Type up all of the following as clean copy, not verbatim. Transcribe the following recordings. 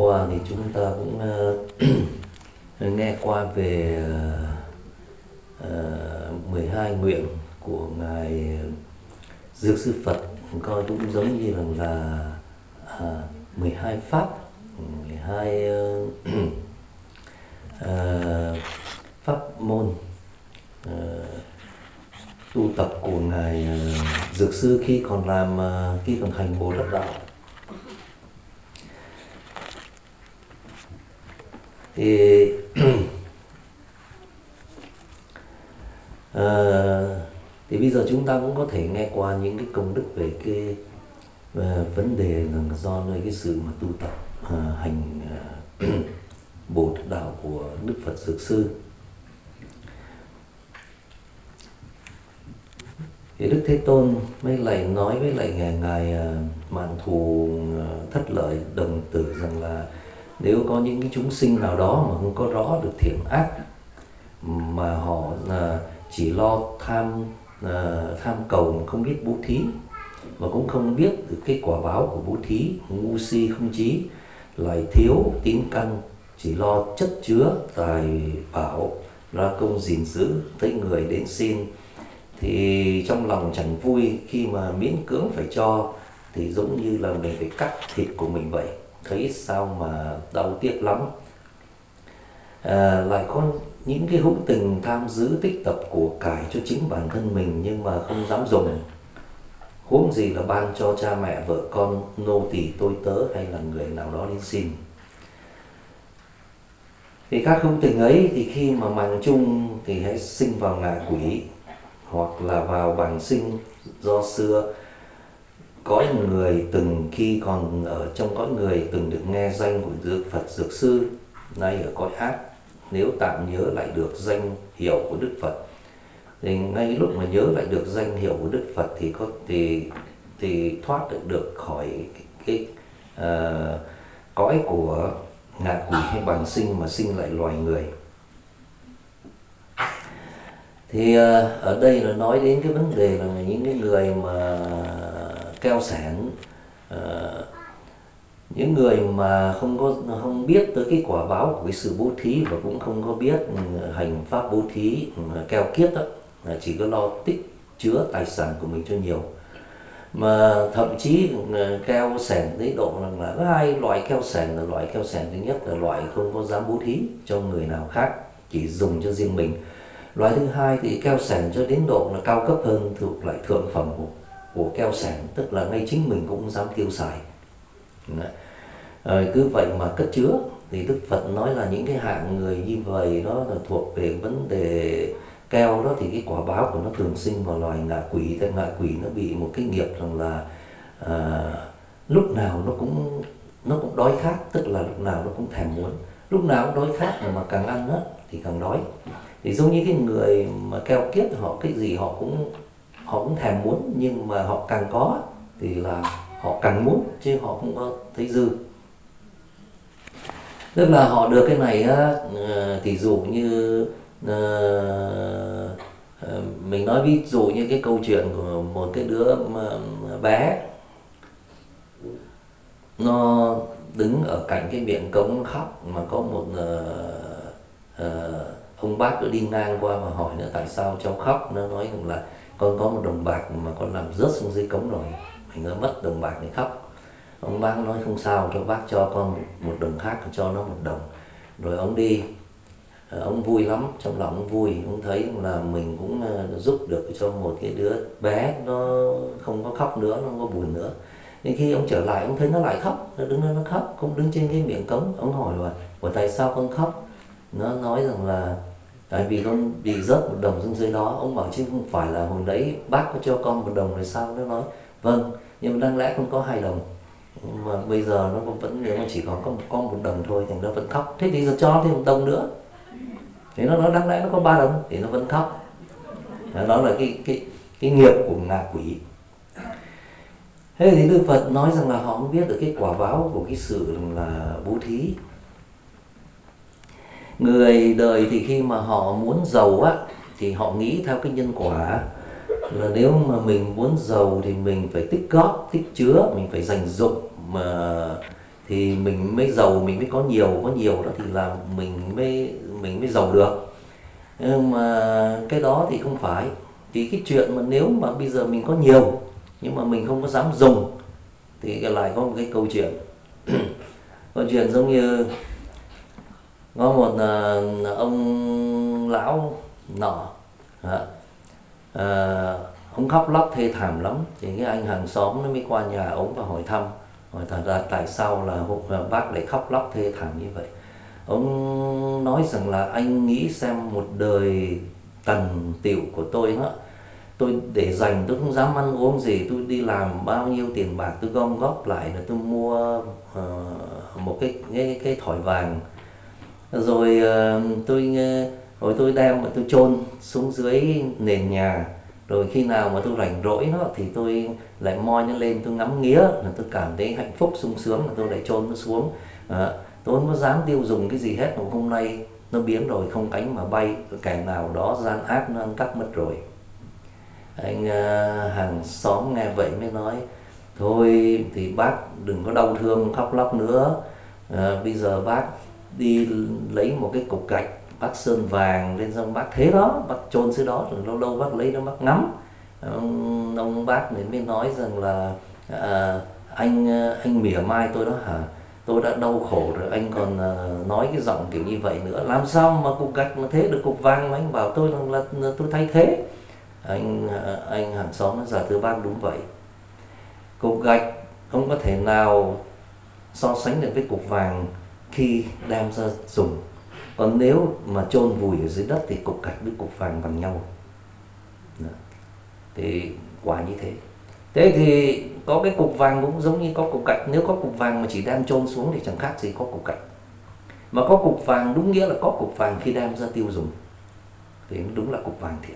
qua thì chúng ta cũng nghe qua về 12 nguyện của Ngài Dược Sư Phật, coi cũng giống như là 12 pháp, 12 pháp môn tu tập của Ngài Dược Sư khi còn hành Bồ Tát Đạo. Thì thì bây giờ chúng ta cũng có thể nghe qua những cái công đức về cái vấn đề là do nơi cái sự mà tu tập hành Bồ Tát Đạo của Đức Phật Dược Sư. Thì Đức Thế Tôn mới lại nói với lại ngài Mạn Thù Thất Lợi Đồng Tử rằng là nếu có những cái chúng sinh nào đó mà không có rõ được thiện ác, mà họ chỉ lo tham cầu mà không biết bố thí, mà cũng không biết được cái quả báo của bố thí, ngu si không trí, lại thiếu tín căn, chỉ lo chất chứa tài bảo, ra công gìn giữ, thấy người đến xin thì trong lòng chẳng vui, khi mà miễn cưỡng phải cho thì giống như là mình phải cắt thịt của mình vậy, thấy sao mà đau tiếc lắm. Lại có những cái hữu tình tham giữ tích tập của cải cho chính bản thân mình nhưng mà không dám dùng, huống gì là ban cho cha mẹ, vợ con, nô tỳ tôi tớ hay là người nào đó đến xin. Thì các hữu tình ấy thì khi mà mạng chung thì hãy sinh vào ngạ quỷ, hoặc là vào bàng sinh do xưa cõi người từng khi còn ở trong cõi người từng được nghe danh của Đức Phật Dược Sư, nay ở cõi ác nếu tạm nhớ lại được danh hiệu của Đức Phật thì ngay lúc mà nhớ lại được danh hiệu của Đức Phật thì thoát được khỏi cái cõi của ngạ quỷ hay bàng sinh mà sinh lại loài người. Thì ở đây là nói đến cái vấn đề là những cái người mà keo sản, những người mà không biết tới cái quả báo của cái sự bố thí và cũng không có biết hành pháp bố thí keo kiết đó, chỉ có lo tích chứa tài sản của mình cho nhiều, mà thậm chí keo sản đến độ là có hai loại keo sản. Là loại keo sản thứ nhất là loại không có dám bố thí cho người nào khác, chỉ dùng cho riêng mình. Loại thứ hai thì keo sản cho đến độ là cao cấp hơn, thuộc lại thượng phẩm của keo sản, tức là ngay chính mình cũng dám tiêu xài. Cứ vậy mà cất chứa. Thì Đức Phật nói là những cái hạng người như vậy đó là thuộc về vấn đề keo đó, thì cái quả báo của nó thường sinh vào loài ngạ quỷ. Tại ngạ quỷ nó bị một cái nghiệp rằng là lúc nào nó cũng đói khát, tức là lúc nào nó cũng thèm muốn, lúc nào cũng đói khát mà càng ăn đó thì càng đói. Thì giống như cái người mà keo kiết, họ cái gì họ cũng thèm muốn, nhưng mà họ càng có thì là họ càng muốn chứ họ không có thấy dư. Tức là họ được cái này á, thì dụ như mình nói ví dụ như cái câu chuyện của một cái đứa bé, nó đứng ở cạnh cái miệng cống khóc, mà có một ông bác đã đi ngang qua và hỏi nó tại sao cháu khóc. Nó nói rằng là con có một đồng bạc mà con làm rớt xuống dưới cống rồi, mình nó mất đồng bạc để khóc. Ông bác nói không sao, cho bác cho con một đồng khác, cho nó 1 đồng. Rồi ông đi, ông vui lắm, trong lòng ông vui, ông thấy là mình cũng giúp được cho một cái đứa bé, nó không có khóc nữa, nó không có buồn nữa. Nhưng khi ông trở lại, ông thấy nó lại khóc, nó đứng đó nó khóc, cũng đứng trên cái miệng cống. Ông hỏi là tại sao con khóc? Nó nói rằng là tại vì con bị rớt 1 đồng xuống dưới đó. Ông bảo chứ không phải là hồi đấy bác có cho con 1 đồng rồi sao? Nó nói vâng, nhưng mà đáng lẽ con có 2 đồng, mà bây giờ nó vẫn, nếu mà chỉ có 1 đồng thôi thì nó vẫn khóc. Thế thì giờ cho thêm 1 đồng nữa, thì nó nói đáng lẽ nó có 3 đồng thì nó vẫn khóc. Đó là cái nghiệp của ngạ quỷ. Thế thì Đức Phật nói rằng là họ không biết được cái quả báo của cái sự là bố thí. Người đời thì khi mà họ muốn giàu á, thì họ nghĩ theo cái nhân quả là nếu mà mình muốn giàu thì mình phải tích góp, tích chứa, mình phải dành dụm mà thì mình mới giàu, mình mới có nhiều đó thì là mình mới giàu được. Nhưng mà cái đó thì không phải. Thì cái chuyện mà nếu mà bây giờ mình có nhiều nhưng mà mình không có dám dùng thì lại có một cái câu chuyện. Câu chuyện giống như có một ông lão nọ, ông khóc lóc thê thảm lắm. Thì cái anh hàng xóm nó mới qua nhà ông và hỏi thăm, hỏi thật ra tại sao là bác lại khóc lóc thê thảm như vậy. Ông nói rằng là anh nghĩ xem một đời tần tựu của tôi đó, tôi để dành tôi không dám ăn uống gì, tôi đi làm bao nhiêu tiền bạc tôi gom góp lại là tôi mua một cái thỏi vàng, rồi tôi đem mà tôi chôn xuống dưới nền nhà, rồi khi nào mà tôi rảnh rỗi nó thì tôi lại moi nó lên, tôi ngắm nghía là tôi cảm thấy hạnh phúc sung sướng, là tôi lại chôn nó xuống. Tôi không có dám tiêu dùng cái gì hết, mà hôm nay nó biến rồi, không cánh mà bay, kẻ nào đó gian ác nó ăn cắp mất rồi. Anh hàng xóm nghe vậy mới nói thôi thì bác đừng có đau thương khóc lóc nữa. Bây giờ bác đi lấy một cái cục gạch, bác sơn vàng lên, xong bác thế đó, bác chôn dưới đó, rồi lâu lâu bác lấy nó bác ngắm. Ông bác này mới nói rằng là anh mỉa mai tôi đó hả? Tôi đã đau khổ rồi anh còn nói cái giọng kiểu như vậy nữa, làm sao mà cục gạch mà thế được cục vàng mà anh bảo tôi là tôi thay thế. Anh hàng xóm nói dạ thưa bác đúng vậy, cục gạch không có thể nào so sánh được với cục vàng khi đem ra dùng, còn nếu mà chôn vùi ở dưới đất thì cục gạch với cục vàng bằng nhau. Thì quả như thế. Thế thì có cái cục vàng cũng giống như có cục gạch, nếu có cục vàng mà chỉ đem chôn xuống thì chẳng khác gì có cục gạch. Mà có cục vàng đúng nghĩa là có cục vàng khi đem ra tiêu dùng thì đúng là cục vàng thiệt.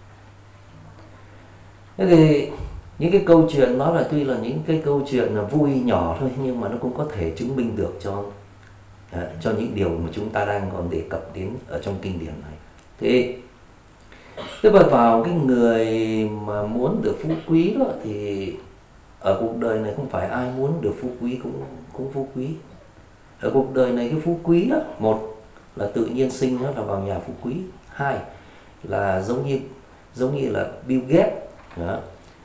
Thế thì những cái câu chuyện đó là tuy là những cái câu chuyện là vui nhỏ thôi, nhưng mà nó cũng có thể chứng minh được cho những điều mà chúng ta đang còn đề cập đến ở trong kinh điển này. Thì tức là vào cái người mà muốn được phú quý đó, thì ở cuộc đời này không phải ai muốn được phú quý cũng phú quý. Ở cuộc đời này cái phú quý đó, một là tự nhiên sinh nó là vào nhà phú quý, hai là giống như là Bill Gates đó.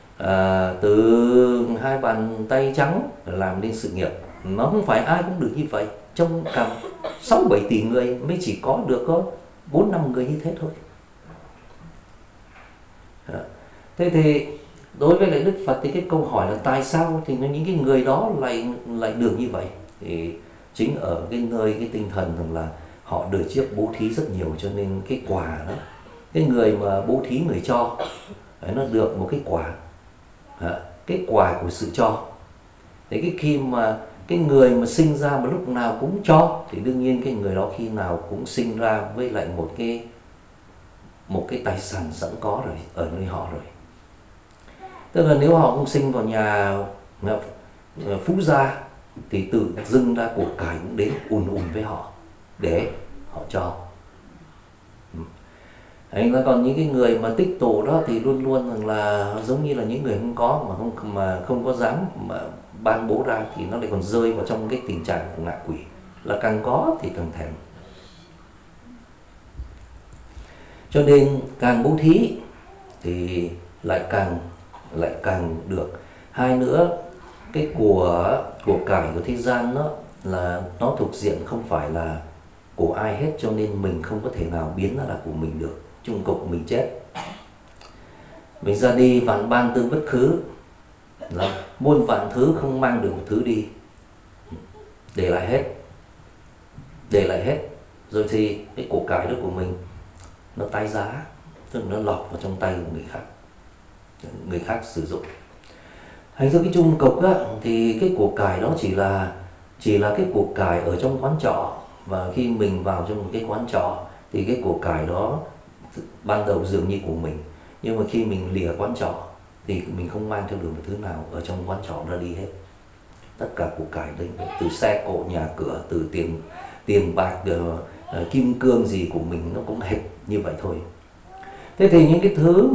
Từ hai bàn tay trắng làm nên sự nghiệp, nó không phải ai cũng được như vậy. Trong cả 6-7 tỷ người mới chỉ có được có 4-5 người như thế thôi. Thế thì đối với lại Đức Phật thì cái câu hỏi là tại sao thì những cái người đó lại được như vậy, thì chính ở cái nơi cái tinh thần rằng là họ đời trước bố thí rất nhiều, cho nên cái quả đó, cái người mà bố thí người cho nó được một cái quả của sự cho. Thế cái khi mà cái người mà sinh ra mà lúc nào cũng cho thì đương nhiên cái người đó khi nào cũng sinh ra với lại một cái tài sản sẵn có rồi ở nơi họ rồi. Tức là nếu họ không sinh vào nhà phú gia thì tự dưng ra của cải cũng đến ùn với họ để họ cho. Còn những cái người mà tích tụ đó thì luôn luôn rằng là giống như là những người không có mà không có dám mà ban bố ra, thì nó lại còn rơi vào trong cái tình trạng của ngạ quỷ, là càng có thì càng thèm. Cho nên càng bố thí thì lại càng được. Hai nữa, cái của cải của thế gian đó là nó thuộc diện không phải là của ai hết, cho nên mình không có thể nào biến nó là của mình được. Chung cục mình chết, mình ra đi vạn ban tư bất khứ, là muôn vạn thứ không mang được một thứ đi, để lại hết rồi thì cái của cải đó của mình nó tái giá, tức là nó lọt vào trong tay của người khác sử dụng. Thành ra cái chung cục á, thì cái của cải đó chỉ là cái của cải ở trong quán trọ, và khi mình vào trong một cái quán trọ thì cái của cải đó ban đầu dường như của mình, nhưng mà khi mình lìa quán trọ thì mình không mang theo được một thứ nào ở trong quán trọ ra đi hết. Tất cả của cải đấy, từ xe cộ, nhà cửa, từ tiền bạc, kim cương gì của mình nó cũng hệt như vậy thôi. Thế thì những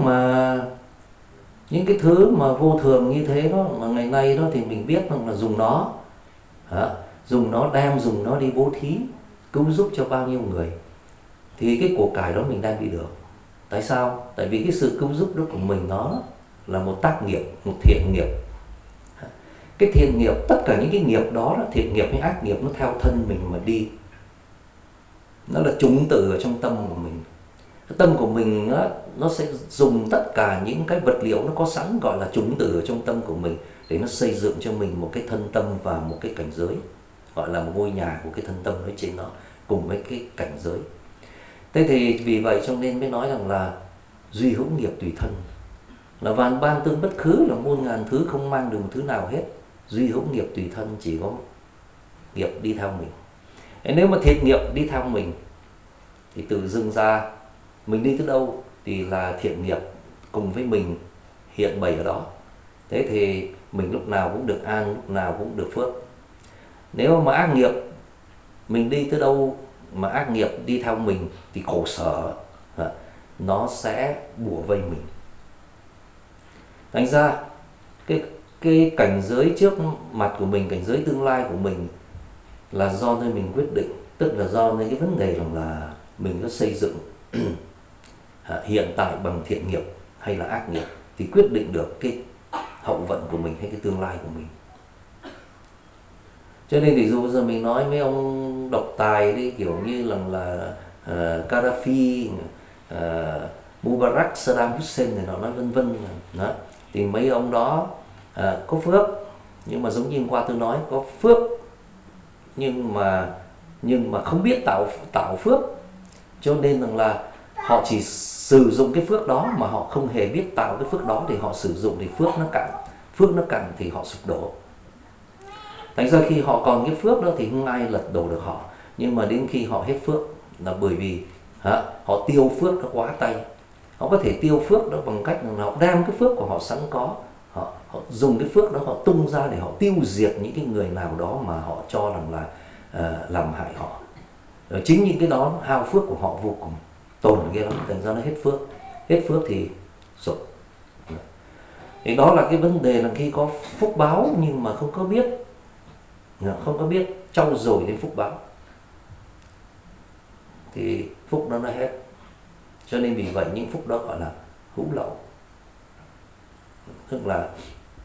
cái thứ mà vô thường như thế đó, mà ngày nay đó thì mình biết rằng là dùng nó dùng nó đi bố thí, cứu giúp cho bao nhiêu người, thì cái của cải đó mình đang bị được. Tại sao? Tại vì cái sự cứu giúp đó của mình nó là một tác nghiệp, một thiện nghiệp. Cái thiện nghiệp, tất cả những cái nghiệp đó, thiện nghiệp hay ác nghiệp, nó theo thân mình mà đi. Nó là chủng tử ở trong tâm của mình. Cái tâm của mình nó sẽ dùng tất cả những cái vật liệu nó có sẵn, gọi là chủng tử ở trong tâm của mình, để nó xây dựng cho mình một cái thân tâm và một cái cảnh giới, gọi là một ngôi nhà của cái thân tâm ở trên đó, cùng với cái cảnh giới. Thế thì vì vậy cho nên mới nói rằng là duy hữu nghiệp tùy thân, là vạn ban tương bất khứ, là muôn ngàn thứ không mang được một thứ nào hết. Duy hữu nghiệp tùy thân, chỉ có nghiệp đi theo mình. Nếu mà thiện nghiệp đi theo mình thì tự dưng ra mình đi tới đâu thì là thiện nghiệp cùng với mình hiện bày ở đó. Thế thì mình lúc nào cũng được an, lúc nào cũng được phước. Nếu mà ác nghiệp, mình đi tới đâu mà ác nghiệp đi theo mình thì khổ sở, nó sẽ bủa vây mình. Thành ra cái cảnh giới trước mặt của mình, cảnh giới tương lai của mình là do nơi mình quyết định. Tức là do nơi cái vấn đề rằng là mình có xây dựng hiện tại bằng thiện nghiệp hay là ác nghiệp, thì quyết định được cái hậu vận của mình hay cái tương lai của mình. Cho nên thì dù giờ mình nói mấy ông độc tài đi, kiểu như là Gaddafi, Mubarak, Saddam Hussein thì nó nói vân vân đó, thì mấy ông đó có phước, nhưng mà giống như hôm qua tôi nói, có phước nhưng mà không biết tạo phước, cho nên rằng là họ chỉ sử dụng cái phước đó mà họ không hề biết tạo cái phước đó, thì họ sử dụng thì phước nó cạn thì họ sụp đổ. Thành ra khi họ còn cái phước đó thì không ai lật đổ được họ, nhưng mà đến khi họ hết phước là bởi vì họ tiêu phước nó quá tay. Họ có thể tiêu phước đó bằng cách là họ đem cái phước của họ sẵn có, họ dùng cái phước đó họ tung ra để họ tiêu diệt những cái người nào đó mà họ cho rằng là làm hại họ. Rồi chính những cái đó hao phước của họ vô cùng, tồn ghê lắm, thành ra nó hết phước thì sụp. Thì đó là cái vấn đề là khi có phúc báo nhưng mà không có biết trau dồi đến phúc báo thì phúc đó nó hết. Cho nên vì vậy những phúc đó gọi là hữu lậu, tức là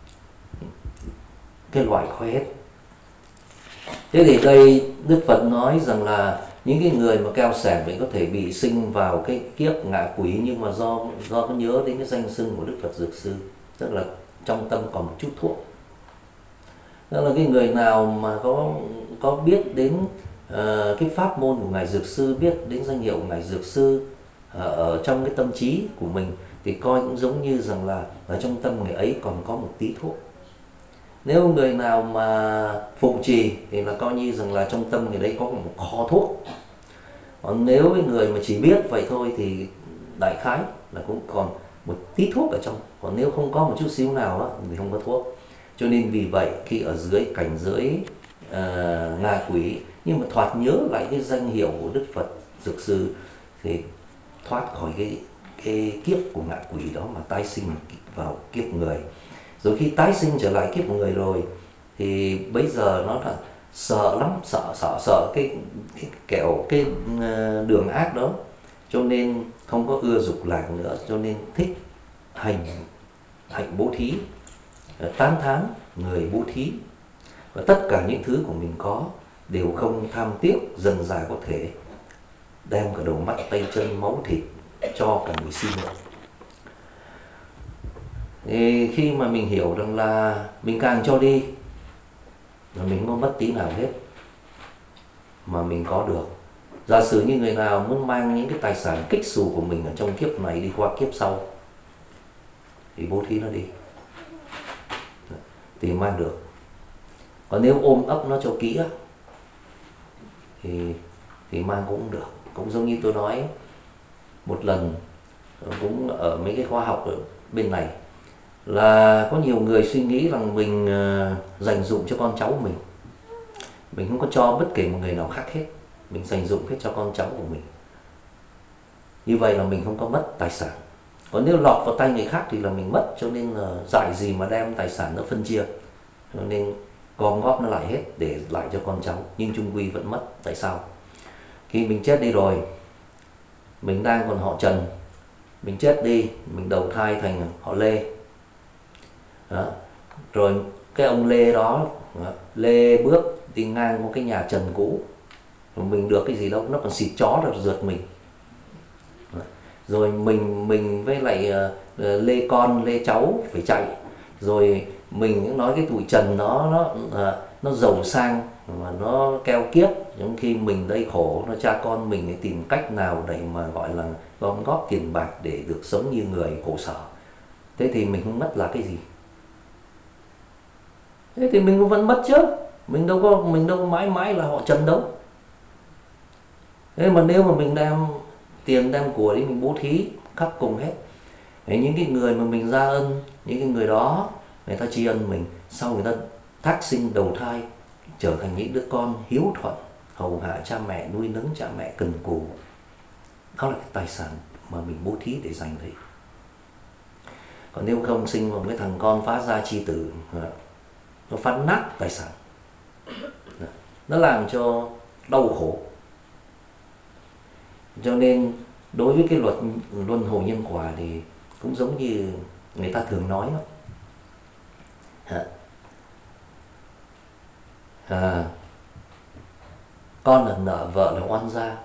cái loại khó hết. Thế thì đây Đức Phật nói rằng là những cái người mà keo sẻn vậy có thể bị sinh vào cái kiếp ngạ quỷ, nhưng mà do có nhớ đến cái danh xưng của Đức Phật Dược Sư, tức là trong tâm còn một chút thuốc. Đó là cái người nào mà có biết đến cái pháp môn của Ngài Dược Sư, biết đến danh hiệu của Ngài Dược Sư ở trong cái tâm trí của mình, thì coi cũng giống như rằng là ở trong tâm người ấy còn có một tí thuốc. Nếu người nào mà phụ trì thì là coi như rằng là trong tâm người đấy có một kho thuốc. Còn nếu cái người mà chỉ biết vậy thôi thì đại khái là cũng còn một tí thuốc ở trong. Còn nếu không có một chút xíu nào thì không có thuốc. Cho nên vì vậy khi ở dưới cảnh giới ngạ quỷ, nhưng mà thoạt nhớ lại cái danh hiệu của Đức Phật Dược Sư thì thoát khỏi cái kiếp của ngạ quỷ đó mà tái sinh vào kiếp người. Rồi khi tái sinh trở lại kiếp người rồi thì bây giờ nó là sợ lắm, sợ cái đường ác đó, cho nên không có ưa dục lạc nữa, cho nên thích hạnh bố thí, tán thán người bố thí, và tất cả những thứ của mình có đều không tham tiếc, dần dà có thể đem cả đầu mắt tay chân máu thịt cho cả người xin nữa. Thì khi mà mình hiểu rằng là mình càng cho đi là mình không mất tí nào hết mà mình có được. Giả sử như người nào muốn mang những cái tài sản kích xù của mình ở trong kiếp này đi qua kiếp sau thì bố thí nó đi thì mang được. Còn nếu ôm ấp nó cho kỹ thì mang cũng được. Cũng giống như tôi nói một lần cũng ở mấy cái khóa học ở bên này, là có nhiều người suy nghĩ rằng mình dành dụm cho con cháu mình không có cho bất kể một người nào khác hết, mình dành dụm hết cho con cháu của mình. Như vậy là mình không có mất tài sản. Còn nếu lọt vào tay người khác thì là mình mất, cho nên là dại gì mà đem tài sản nó phân chia. Cho nên gom góp nó lại hết để lại cho con cháu, nhưng chung quy vẫn mất. Tại sao? Khi mình chết đi rồi, mình đang còn họ Trần, mình chết đi, mình đầu thai thành họ Lê đó. Rồi cái ông Lê đó, Lê bước đi ngang qua cái nhà Trần cũ, mình được cái gì đâu, nó còn xịt chó rồi rượt mình. Rồi mình với lại Lê con Lê cháu phải chạy. Rồi mình nói cái tuổi Trần nó giàu sang mà nó keo kiết, trong khi mình đây khổ, nó cha con mình tìm cách nào để mà gọi là gom góp tiền bạc để được sống như người khổ sở. Thế thì mình không mất là cái gì? Thế thì mình cũng vẫn mất chứ. Mình đâu có mãi mãi là họ Trần đâu. Thế mà nếu mà mình đem tiền đem của đi mình bố thí khắp cùng hết, những cái người mà mình ra ân, những cái người đó người ta tri ân mình, sau người ta thác sinh đầu thai trở thành những đứa con hiếu thuận, hầu hạ cha mẹ, nuôi nấng cha mẹ cần cù. Đó là cái tài sản mà mình bố thí để dành đấy. Còn nếu không sinh một cái thằng con phá gia chi tử, nó phá nát tài sản, nó làm cho đau khổ. Cho nên đối với cái luật luân hồi nhân quả thì cũng giống như người ta thường nói đó. Con là nợ, vợ là oan gia.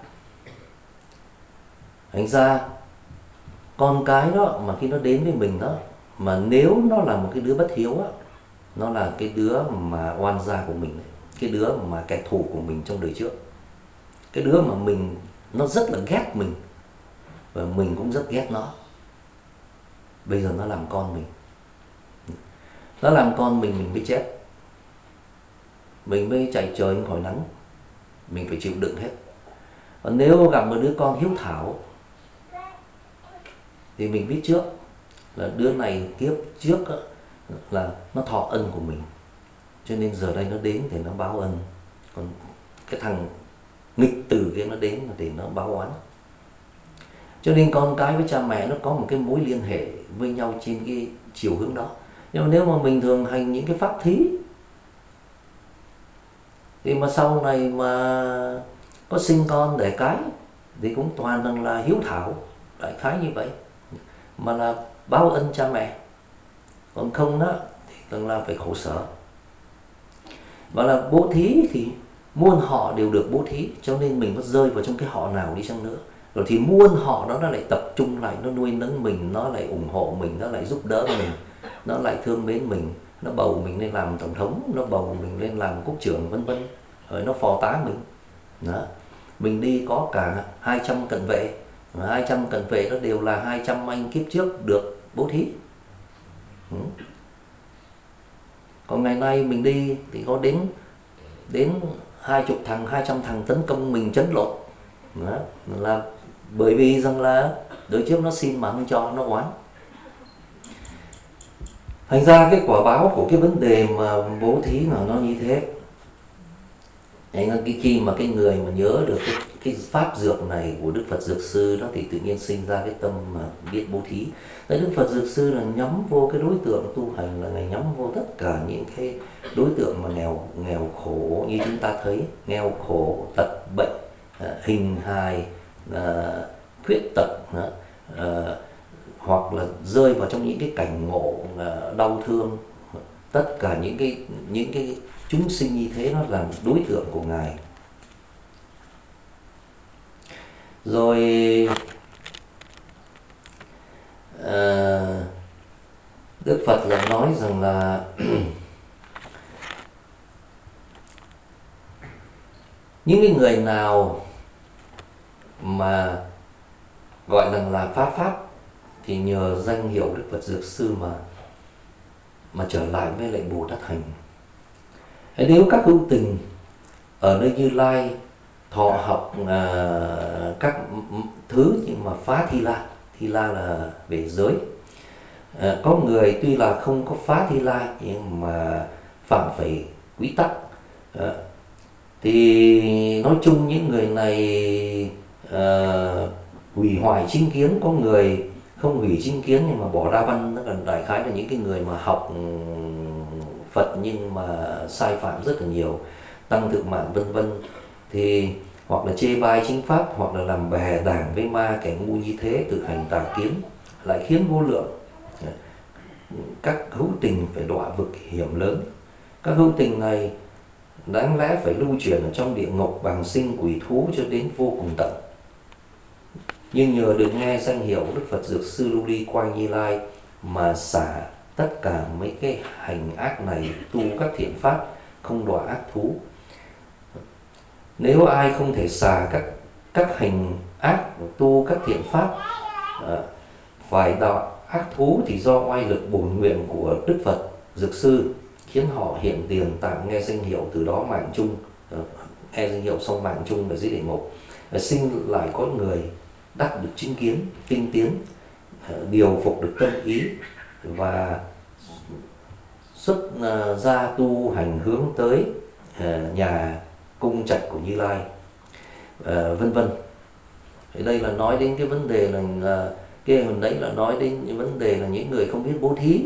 Thành ra con cái đó mà khi nó đến với mình đó, mà nếu nó là một cái đứa bất hiếu á, nó là cái đứa mà oan gia của mình, cái đứa mà kẻ thù của mình trong đời trước, cái đứa mà nó rất là ghét mình và mình cũng rất ghét nó. Bây giờ nó làm con mình, nó làm con mình mới chết, mình mới chạy trời khỏi nắng, mình phải chịu đựng hết. Còn nếu gặp một đứa con hiếu thảo thì mình biết trước là đứa này kiếp trước là nó thọ ân của mình, cho nên giờ đây nó đến để nó báo ân. Còn cái thằng nghịch tử kia nó đến là để nó báo oán. Cho nên con cái với cha mẹ nó có một cái mối liên hệ với nhau trên cái chiều hướng đó. Nhưng mà nếu mà mình thường hành những cái pháp thí thì mà sau này mà có sinh con đẻ cái thì cũng toàn là hiếu thảo, đại khái như vậy, mà là báo ân cha mẹ. Còn không đó thì từng là phải khổ sở. Và là bố thí thì muôn họ đều được bố thí, cho nên mình có rơi vào trong cái họ nào đi chăng nữa, rồi thì muôn họ đó nó lại tập trung lại, nó nuôi nấng mình, nó lại ủng hộ mình, nó lại giúp đỡ mình, nó lại thương mến mình, nó bầu mình lên làm tổng thống, nó bầu mình lên làm quốc trưởng vân vân, rồi nó phò tá mình đó. Mình đi có cả 200 cận vệ, và 200 cận vệ đó đều là 200 anh kiếp trước được bố thí. Còn ngày nay mình đi thì có đến 20 thằng, 200 thằng tấn công mình chấn lột đó, là bởi vì rằng là đời trước nó xin mà không cho, nó oán. Thành ra cái quả báo của cái vấn đề mà bố thí là nó như thế. Khi mà cái người mà nhớ được cái pháp dược này của Đức Phật Dược Sư đó thì tự nhiên sinh ra cái tâm mà biết bố thí. Đức Phật Dược Sư là nhắm vô cái đối tượng tu hành, là Ngài nhắm vô tất cả những cái đối tượng mà nghèo khổ như chúng ta thấy, nghèo khổ, tật bệnh, hình hài, khuyết tật, hoặc là rơi vào trong những cái cảnh ngộ đau thương. Tất cả những cái chúng sinh như thế nó là đối tượng của Ngài. Rồi Đức Phật là nói rằng là những cái người nào mà gọi rằng là phá pháp thì nhờ danh hiệu Đức Phật Dược Sư mà trở lại với lại Bồ Tát hành. Nếu các hữu tình ở nơi Như Lai thọ học các thứ nhưng mà phá Thi La là về giới. Có người tuy là không có phá Thi La nhưng mà phạm phải quy tắc. Thì nói chung những người này hủy hoại chính kiến, có người không hủy chính kiến nhưng mà bỏ ra văn. Tức là đại khái là những cái người mà học Phật nhưng mà sai phạm rất là nhiều, tăng thực mạng vân vân, thì hoặc là chê bai chính pháp, hoặc là làm bè đảng với ma kẻ ngu như thế, thực hành tà kiến, lại khiến vô lượng các hữu tình phải đọa vực hiểm lớn. Các hữu tình này đáng lẽ phải lưu truyền ở trong địa ngục bằng sinh quỷ thú cho đến vô cùng tận, nhưng nhờ được nghe danh hiệu Đức Phật Dược Sư Lưu Ly Quang Như Lai mà xả tất cả mấy cái hành ác này, tu các thiện pháp, không đọa ác thú. Nếu ai không thể xả các hành ác, tu các thiện pháp, phải đọa ác thú, thì do oai lực bổn nguyện của Đức Phật Dược Sư khiến họ hiện tiền tạm nghe danh hiệu, từ đó mạng chung, nghe danh hiệu xong mạng chung ở dưới địa ngục, sinh lại có người đắc được chính kiến tinh tiến, điều phục được tâm ý và xuất gia tu hành hướng tới nhà cung trạch của Như Lai, vân vân. Thì đây là nói đến cái vấn đề là cái hồi đấy là nói đến những vấn đề là những người không biết bố thí,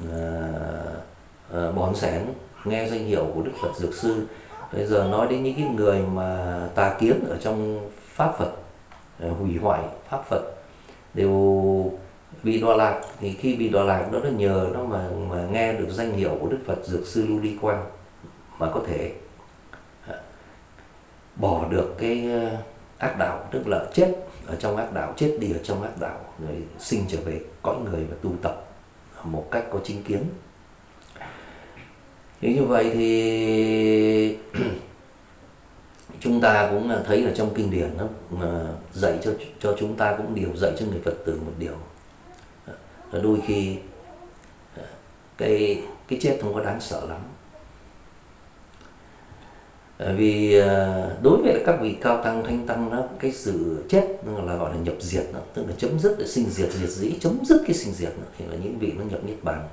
bón sẻn nghe danh hiệu của Đức Phật Dược Sư. Bây giờ nói đến những cái người mà tà kiến ở trong pháp Phật, hủy hoại pháp Phật, đều bị đọa lạc. Thì khi bị đọa lạc đó là nhờ nó mà nghe được danh hiệu của Đức Phật Dược Sư Lưu Ly Quang mà có thể bỏ được cái ác đạo, tức là chết ở trong ác đạo, chết đi ở trong ác đạo, rồi sinh trở về cõi người và tu tập một cách có chính kiến. Thế như vậy thì chúng ta cũng thấy là trong kinh điển nó dạy cho chúng ta, cũng điều dạy cho người Phật tử một điều là đôi khi cái chết không có đáng sợ lắm. Vì đối với các vị cao tăng thanh tăng đó, cái sự chết là gọi là nhập diệt đó, tức là chấm dứt để sinh diệt, diệt dĩ, chấm dứt cái sinh diệt đó, thì là những vị nó nhập niết bàn.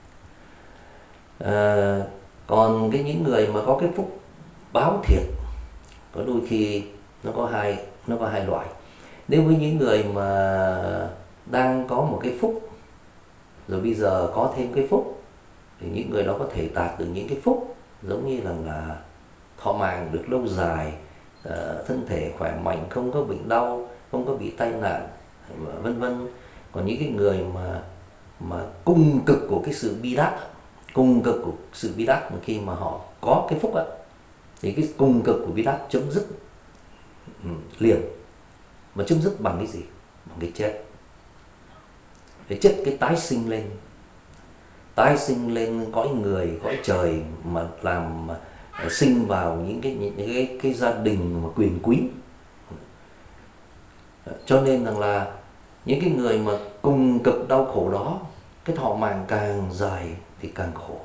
Còn những người mà có cái phúc báo thiệt, có đôi khi nó có hai loại. Nếu với những người mà đang có một cái phúc rồi bây giờ có thêm cái phúc, thì những người đó có thể đạt được những cái phúc giống như là thọ mạng được lâu dài, thân thể khỏe mạnh, không có bệnh đau, không có bị tai nạn, vân vân. Còn những cái người mà cùng cực của cái sự bi đát, cùng cực của sự bi đát, mà khi mà họ có cái phúc á, thì cái cùng cực của bi đát chấm dứt liền. Mà chấm dứt bằng cái gì? Bằng cái chết. Cái chết, cái tái sinh lên cõi người, cõi trời, mà làm sinh vào những cái gia đình mà quyền quý. Cho nên rằng là những cái người mà cùng cực đau khổ đó, cái thọ mạng càng dài thì càng khổ,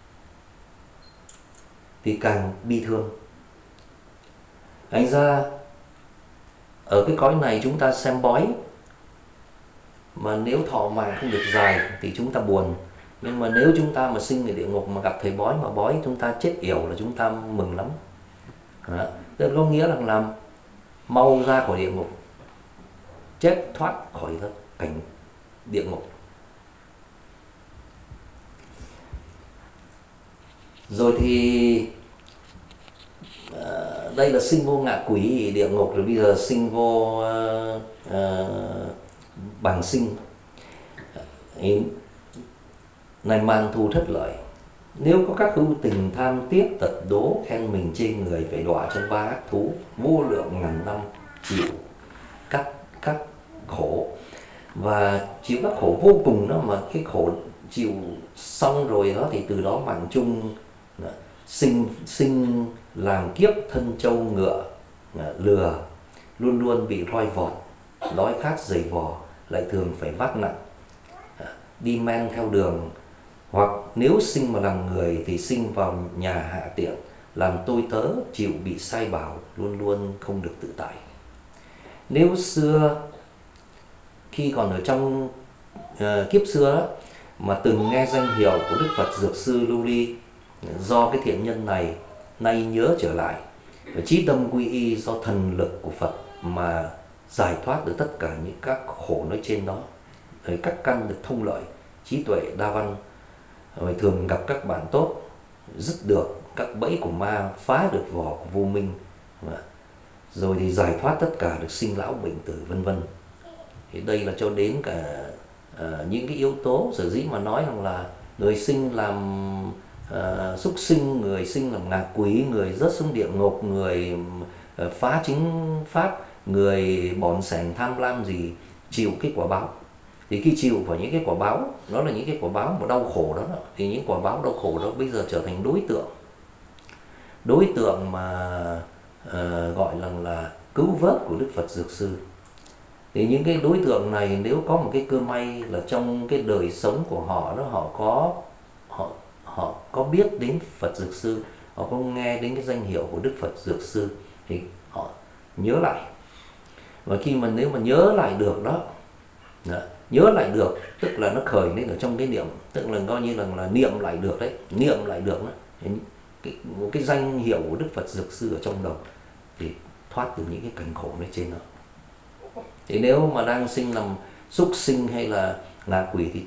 thì càng bi thương. Thành ra ở cái cõi này chúng ta xem bói, mà nếu thọ mạng không được dài thì chúng ta buồn. Nhưng mà nếu chúng ta mà sinh ở địa ngục mà gặp thầy bói mà bói chúng ta chết yểu là chúng ta mừng lắm. Tức có nghĩa rằng là mau ra khỏi địa ngục, chết thoát khỏi cảnh địa ngục. Rồi thì đây là sinh vô ngạ quỷ địa ngục, rồi bây giờ sinh vô bàng sinh. Này man thu thất lợi, nếu có các hữu tình tham tiếc tật đố, khen mình chê người, phải đọa trong ba ác thú, vô lượng ngàn năm chịu các khổ. Và chịu các khổ vô cùng đó, mà cái khổ chịu xong rồi đó thì từ đó mạng chung sinh làm kiếp thân trâu ngựa lừa, luôn luôn bị roi vọt, đói khát giày vò, lại thường phải vác nặng, đi men theo đường. Hoặc nếu sinh mà làm người thì sinh vào nhà hạ tiện, làm tôi tớ, chịu bị sai bảo, luôn luôn không được tự tại. Nếu xưa khi còn ở trong kiếp xưa đó, mà từng nghe danh hiệu của Đức Phật Dược Sư Lưu Ly, do cái thiện nhân này nay nhớ trở lại, chí tâm quy y, do thần lực của Phật mà giải thoát được tất cả những các khổ nói trên đó, rồi các căn được thông lợi, trí tuệ đa văn, rồi thường gặp các bạn tốt, dứt được các bẫy của ma, phá được vỏ của vô minh, rồi thì giải thoát tất cả được sinh lão bệnh tử vân vân. Thì đây là cho đến cả những cái yếu tố sở dĩ mà nói rằng là người sinh làm súc sinh, người sinh làm ngạ quỷ, người rớt xuống địa ngục, người phá chính pháp, người bòn sẻn tham lam gì chịu cái quả báo. Thì khi chịu vào những cái quả báo, đó là những cái quả báo mà đau khổ đó, thì những quả báo đau khổ đó bây giờ trở thành đối tượng mà gọi là cứu vớt của Đức Phật Dược Sư. Thì những cái đối tượng này nếu có một cái cơ may là trong cái đời sống của họ đó, họ có biết đến Phật Dược Sư, họ có nghe đến cái danh hiệu của Đức Phật Dược Sư, thì họ nhớ lại. Và khi mà nếu mà nhớ lại được đó, nhớ lại được tức là nó khởi lên ở trong cái niệm, tức là coi như là niệm lại được đấy, niệm lại được đó, một cái danh hiệu của Đức Phật Dược Sư ở trong đầu thì thoát từ những cái cảnh khổ này trên đó. Thì nếu mà đang sinh làm súc sinh hay là ngạ quỷ thì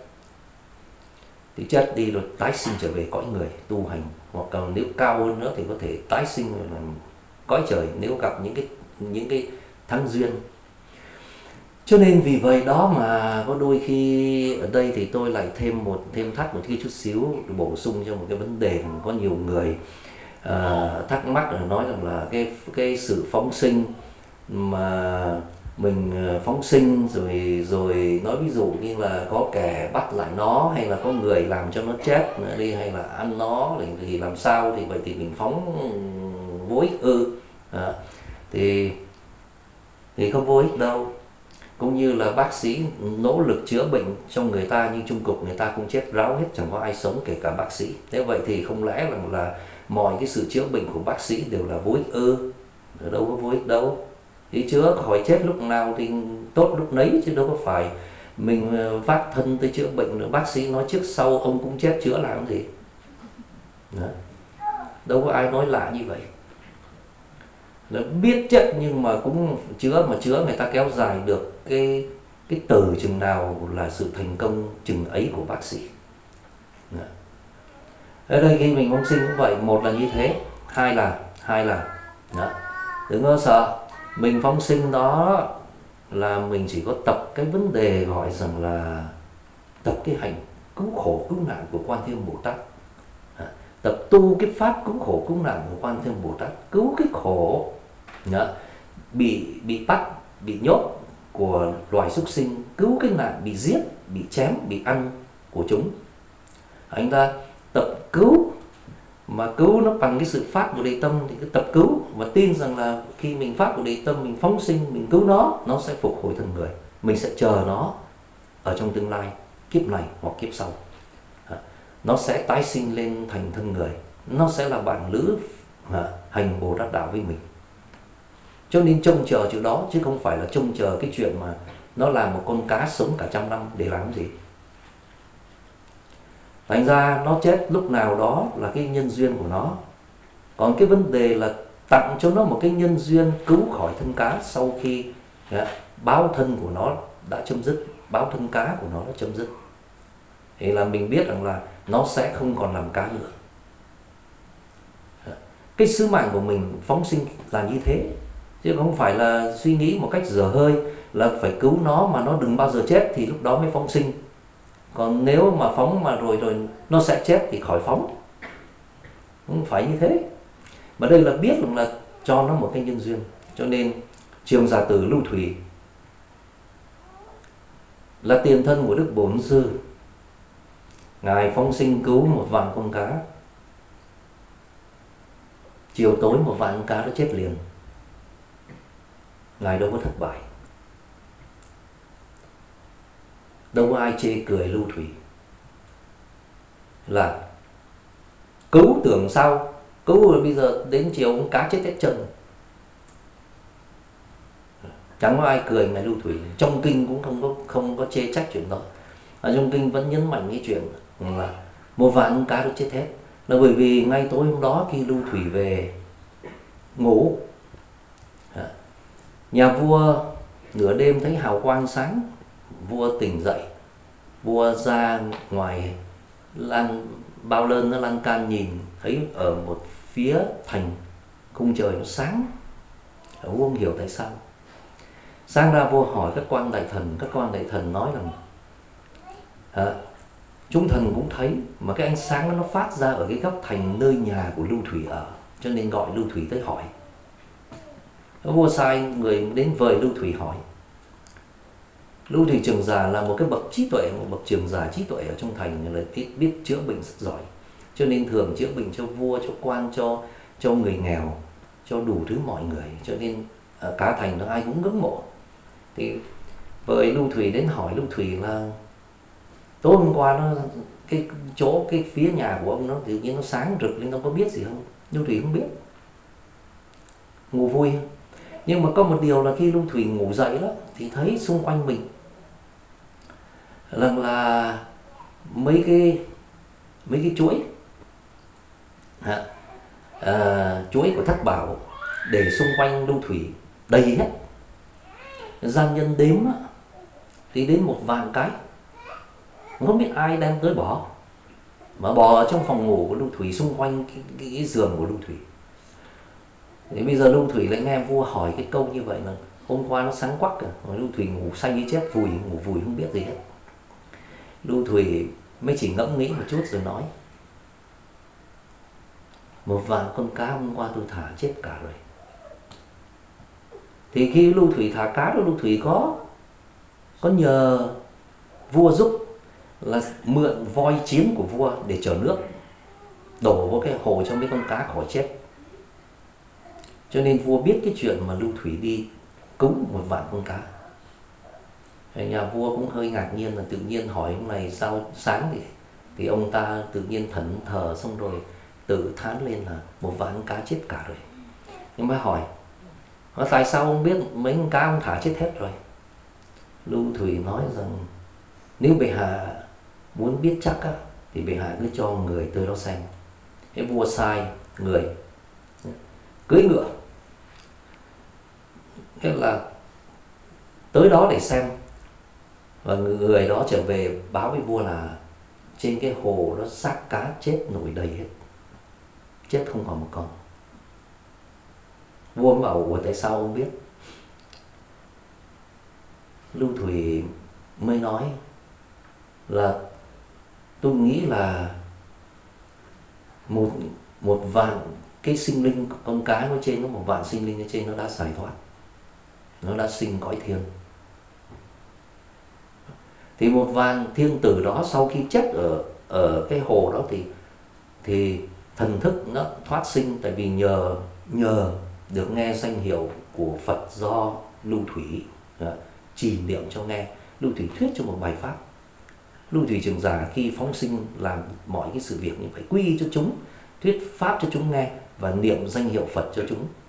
chết đi rồi tái sinh trở về cõi người tu hành, hoặc còn nếu cao hơn nữa thì có thể tái sinh làm cõi trời nếu gặp những cái thăng duyên. Cho nên vì vậy đó mà có đôi khi ở đây thì tôi lại thêm thắt một cái chút xíu, bổ sung cho một cái vấn đề mà có nhiều người thắc mắc, là nói rằng là cái sự phóng sinh mà mình phóng sinh rồi nói ví dụ như là có kẻ bắt lại nó, hay là có người làm cho nó chết đi, hay là ăn nó thì làm sao, thì vậy thì mình phóng vô ích thì không vô ích đâu. Cũng như là bác sĩ nỗ lực chữa bệnh cho người ta nhưng chung cục người ta cũng chết ráo hết, chẳng có ai sống kể cả bác sĩ. Thế vậy thì không lẽ là mọi cái sự chữa bệnh của bác sĩ đều là vô ích ở đâu có vô ích đâu. Thì chữa khỏi chết lúc nào thì tốt lúc nấy, chứ đâu có phải mình phát thân tới chữa bệnh rồi bác sĩ nói trước sau ông cũng chết chữa làm gì. Đó. Đâu có ai nói lạ như vậy. Nó biết chết nhưng mà cũng chữa, mà chữa người ta kéo dài được cái từ chừng nào là sự thành công chừng ấy của bác sĩ. Đó. Ở đây khi mình phóng sinh cũng vậy, một là như thế, hai là đó. Đừng có sợ. Mình phóng sinh đó là mình chỉ có tập cái vấn đề gọi rằng là tập cái hành cứu khổ cứu nạn của Quan Thế Âm Bồ Tát, tập tu cái pháp cứu khổ cứu nạn của Quan Thế Âm Bồ Tát, cứu cái khổ bị bắt, bị nhốt của loài súc sinh, cứu cái nạn bị giết, bị chém, bị ăn của chúng. Anh ta tập cứu, mà cứu nó bằng cái sự phát Bồ Đề Tâm, thì cái tập cứu và tin rằng là khi mình phát Bồ Đề Tâm, mình phóng sinh, mình cứu nó sẽ phục hồi thân người, mình sẽ chờ nó ở trong tương lai, kiếp này hoặc kiếp sau, nó sẽ tái sinh lên thành thân người, nó sẽ là bạn lữ hành Bồ Tát đạo với mình. Cho nên trông chờ chuyện đó, chứ không phải là trông chờ cái chuyện mà nó là một con cá sống cả trăm năm để làm gì. Thành ra nó chết lúc nào đó là cái nhân duyên của nó. Còn cái vấn đề là tặng cho nó một cái nhân duyên cứu khỏi thân cá sau khi báo thân của nó đã chấm dứt, báo thân cá của nó đã chấm dứt. Thì là mình biết rằng là nó sẽ không còn làm cá nữa. Cái sứ mạng của mình phóng sinh là như thế, chứ không phải là suy nghĩ một cách dở hơi là phải cứu nó mà nó đừng bao giờ chết thì lúc đó mới phóng sinh. Còn nếu mà phóng mà rồi nó sẽ chết thì khỏi phóng. Không phải như thế. Mà đây là biết là cho nó một cái nhân duyên. Cho nên Trường Giả Tử Lưu Thủy là tiền thân của Đức Bổn Sư, Ngài phóng sinh cứu 1.000 con cá. Chiều tối 1.000 con cá nó chết liền. Ngài đâu có thất bại. Đâu có ai chê cười Lưu Thủy là cứu tưởng sao, cứu rồi bây giờ đến chiều con cá chết hết chân. Chẳng có ai cười Ngài Lưu Thủy. Trong kinh cũng không có chê trách chuyện đó. Ở trong kinh vẫn nhấn mạnh cái chuyện là 1.000 con cá nó chết hết, là bởi vì ngay tối hôm đó khi Lưu Thủy về ngủ, nhà vua nửa đêm thấy hào quang sáng, vua tỉnh dậy, vua ra ngoài Bao Lơn nó lan can nhìn thấy ở một phía thành khung trời nó sáng. Vua không hiểu tại sao. Sáng ra vua hỏi các quan đại thần, các quan đại thần nói rằng chúng thần cũng thấy mà cái ánh sáng đó nó phát ra ở cái góc thành nơi nhà của Lưu Thủy ở, cho nên gọi Lưu Thủy tới hỏi. Vua sai người đến vời Lưu Thủy hỏi. Lưu Thủy Trường Giả là một cái bậc trí tuệ, một bậc trường giả trí tuệ ở trong thành, là biết chữa bệnh rất giỏi, cho nên thường chữa bệnh cho vua, cho quan, cho người nghèo, cho đủ thứ mọi người, cho nên cả thành đó ai cũng ngưỡng mộ. Thì vời Lưu Thủy đến hỏi Lưu Thủy là tối hôm qua nó cái phía nhà của ông nó tự nhiên nó sáng rực lên, ông có biết gì không? Lưu Thủy không biết, ngủ vui. Nhưng mà có một điều là khi Lưu Thủy ngủ dậy đó thì thấy xung quanh mình là mấy cái chuỗi chuỗi của thất bảo để xung quanh Lưu Thủy đầy hết. Gian nhân đếm thì đến 1.000 cái, không biết ai đem tới bỏ, mà bỏ ở trong phòng ngủ của Lưu Thủy, xung quanh cái giường của Lưu Thủy. Thì bây giờ Lưu Thủy lại nghe vua hỏi cái câu như vậy là hôm qua nó sáng quắc cả, mà Lưu Thủy ngủ say như chết, ngủ vùi không biết gì hết. Lưu Thủy mới chỉ ngẫm nghĩ một chút rồi nói: 1.000 con cá hôm qua tôi thả chết cả rồi. Thì khi Lưu Thủy thả cá đó, Lưu Thủy có nhờ vua giúp là mượn voi chiến của vua để chở nước đổ vào cái hồ cho mấy con cá khỏi chết. Cho nên vua biết cái chuyện mà Lưu Thủy đi cứu 1.000 con cá. Nhà vua cũng hơi ngạc nhiên, là tự nhiên hỏi ông này sao sáng thì ông ta tự nhiên thẫn thờ, xong rồi tự thán lên là 1.000 cá chết cả rồi. Nhưng mà hỏi tại sao ông biết mấy con cá ông thả chết hết rồi? Lưu Thủy nói rằng nếu bệ hạ muốn biết chắc thì bệ hạ cứ cho người tới đó xem. Thế vua sai người cưỡi ngựa, thế là tới đó để xem, và người đó trở về báo với vua là trên cái hồ đó xác cá chết nổi đầy hết, chết không còn một con. Vua mới bảo tại sao ông biết? Lưu Thủy mới nói là tôi nghĩ là một vạn cái sinh linh, con cá nó trên, có 1.000 sinh linh ở trên, nó đã giải thoát, nó đã sinh cõi thiên. Thì 1.000 thiên tử đó sau khi chết ở cái hồ đó thì thần thức nó thoát sinh, tại vì nhờ được nghe danh hiệu của Phật do Lưu Thủy trì niệm cho nghe. Lưu Thủy thuyết cho một bài pháp. Lưu Thủy Trường Giả khi phóng sinh làm mọi cái sự việc như phải quy cho chúng, thuyết pháp cho chúng nghe và niệm danh hiệu Phật cho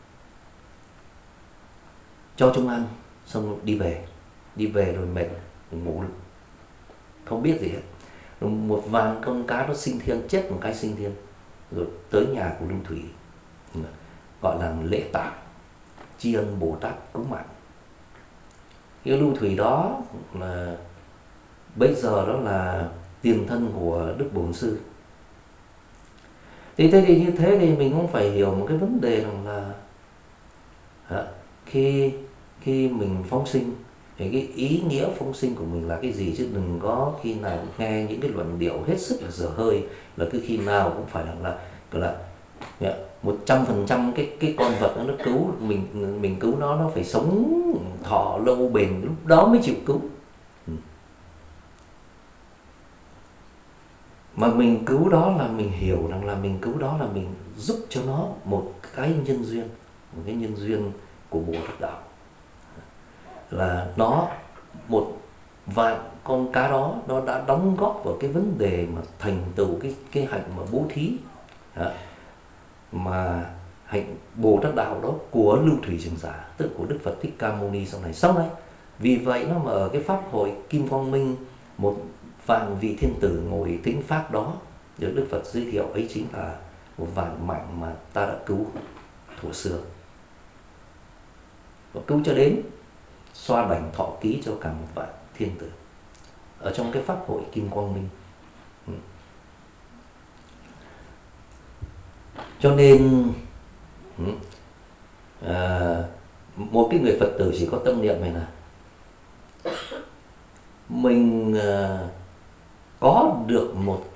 chúng ăn, xong đi về rồi mệt rồi ngủ, không biết gì hết. Rồi 1.000 con cá nó sinh thiên, chết một cái sinh thiên, rồi tới nhà của Lưu Thủy gọi là lễ tạ tri ân Bồ Tát cứu mạng. Cái Lưu Thủy đó là bây giờ đó là tiền thân của Đức Bổn Sư. Thì thế thì như thế thì mình cũng phải hiểu một cái vấn đề rằng là khi mình phóng sinh thì cái ý nghĩa phóng sinh của mình là cái gì, chứ đừng có khi nào nghe những cái luận điệu hết sức là dở hơi, là cứ khi nào cũng phải là 100% cái con vật nó cứu mình cứu nó phải sống thọ lâu bền, lúc đó mới chịu cứu. Mà mình cứu đó là mình hiểu rằng là mình cứu đó là mình giúp cho nó một cái nhân duyên của Bồ Tát Đạo, là nó 1.000 con cá đó nó đã đóng góp vào cái vấn đề mà thành tựu cái hạnh mà bố thí, mà hạnh Bồ Tát Đạo đó của Lưu Thủy Trường Giả, tức của Đức Phật Thích Ca Mâu Ni sau này. Vì vậy nó mà ở cái pháp hội Kim Quang Minh 1.000 vị thiên tử ngồi tĩnh pháp đó, được Đức Phật giới thiệu ấy chính là 1.000 mạng mà ta đã cứu thuở xưa, và cứu cho đến xoa đảnh thọ ký cho cả 1.000 thiên tử ở trong cái pháp hội Kim Quang Minh. Cho nên một cái người Phật tử chỉ có tâm niệm này là mình có được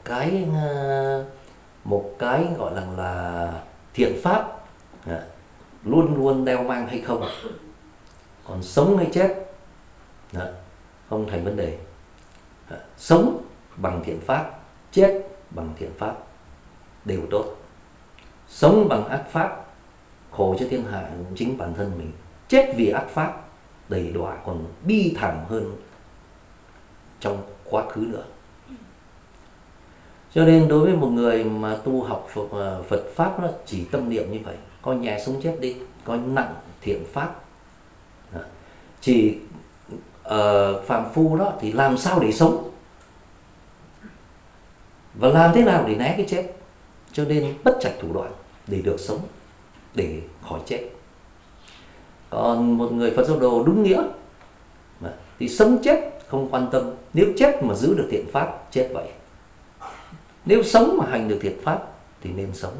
một cái gọi là thiện pháp luôn luôn đeo mang hay không, còn sống hay chết không thành vấn đề. Sống bằng thiện pháp, chết bằng thiện pháp đều tốt. Sống bằng ác pháp khổ cho thiên hạ chính bản thân mình, chết vì ác pháp đầy đọa còn bi thảm hơn trong quá khứ nữa. Cho nên đối với một người mà tu học Phật pháp, nó chỉ tâm niệm như vậy, coi nhẹ sống chết đi, coi nặng thiện pháp. Chỉ phàm phu đó thì làm sao để sống và làm thế nào để né cái chết. Cho nên bất trạch thủ đoạn để được sống, để khỏi chết. Còn một người Phật giáo đồ đúng nghĩa thì sống chết không quan tâm. Nếu chết mà giữ được thiện pháp, chết vậy. Nếu sống mà hành được thiện pháp thì nên sống.